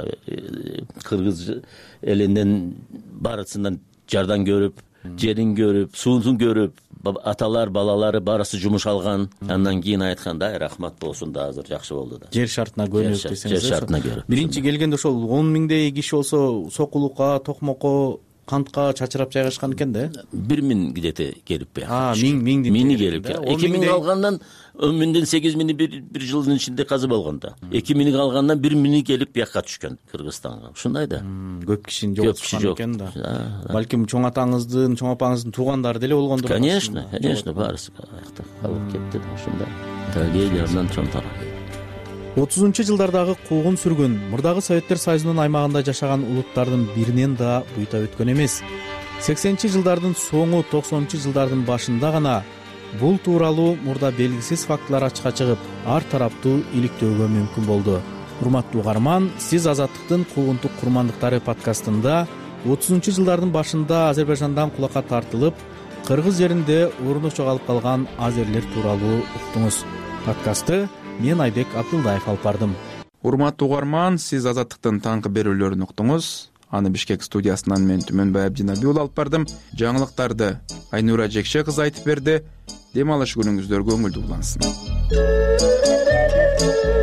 кыргыз элинен барысынан жардан көрүп, жерин көрүп, суун көрүп, аталар, балалары барысы жумуш алган. Андан кийин айтканда, рахмат болсун да, азыр жакшы болду да. Жер шартына көнүп десеңиз. Жер шартына көрүп. Биринчи келгенде ошол он миңдей киши болсо, сокулукка, токмокко кантка чачырап жайгашкан экен да. бир миң где то келип А, миң миңдин миңи келип. эки миң алгандан он миңден сегиз миңи бир бир жылдын ичинде казып алган да. эки миң алгандан бир миңи келип бияка түшкөн Кыргызстанга. Ушундай да. Көп кишини жоготушкан экен да. Балким чоң атаңыздын, чоң апаңыздын туугандары деле болгондур. Конечно, конечно, баарысы аякта калып кетти да. Ушундай трагедиядан чоң тарап. отузунчу жылдардагы куугун сүргүн мурдагы Советтер Союзунун аймагында жашаган улуттардын биринен да буйта өткөн эмес. сексенинчи жылдардын соңу, токсонунчу жылдардын башында гана бул тууралуу мурда белгисиз фактылар ачыкка чыгып, ар тараптуу иликтөөгө мүмкүн болду. Урматтуу угарман, сиз Азаттыктын куугунтук курмандыктары подкастында отузунчу жылдардын башында Азербайжандан кулакка тартылып, кыргыз жеринде орну жоголуп калган азерлер тууралуу уктуңуз. Подкастты мен Айбек Абдулдаев алып бардым. Урматтуу угарман, сиз Азаттыктын таңкы берүүлөрүн уктуңуз. Аны Бишкек студиясынан мен Түмөнбай Абдинаби уулу алып бардым. Жаңылыктарды Айнура Жекше кызы айтып берди. Дем алыш күнүңүздөр көңүлдүү улансын.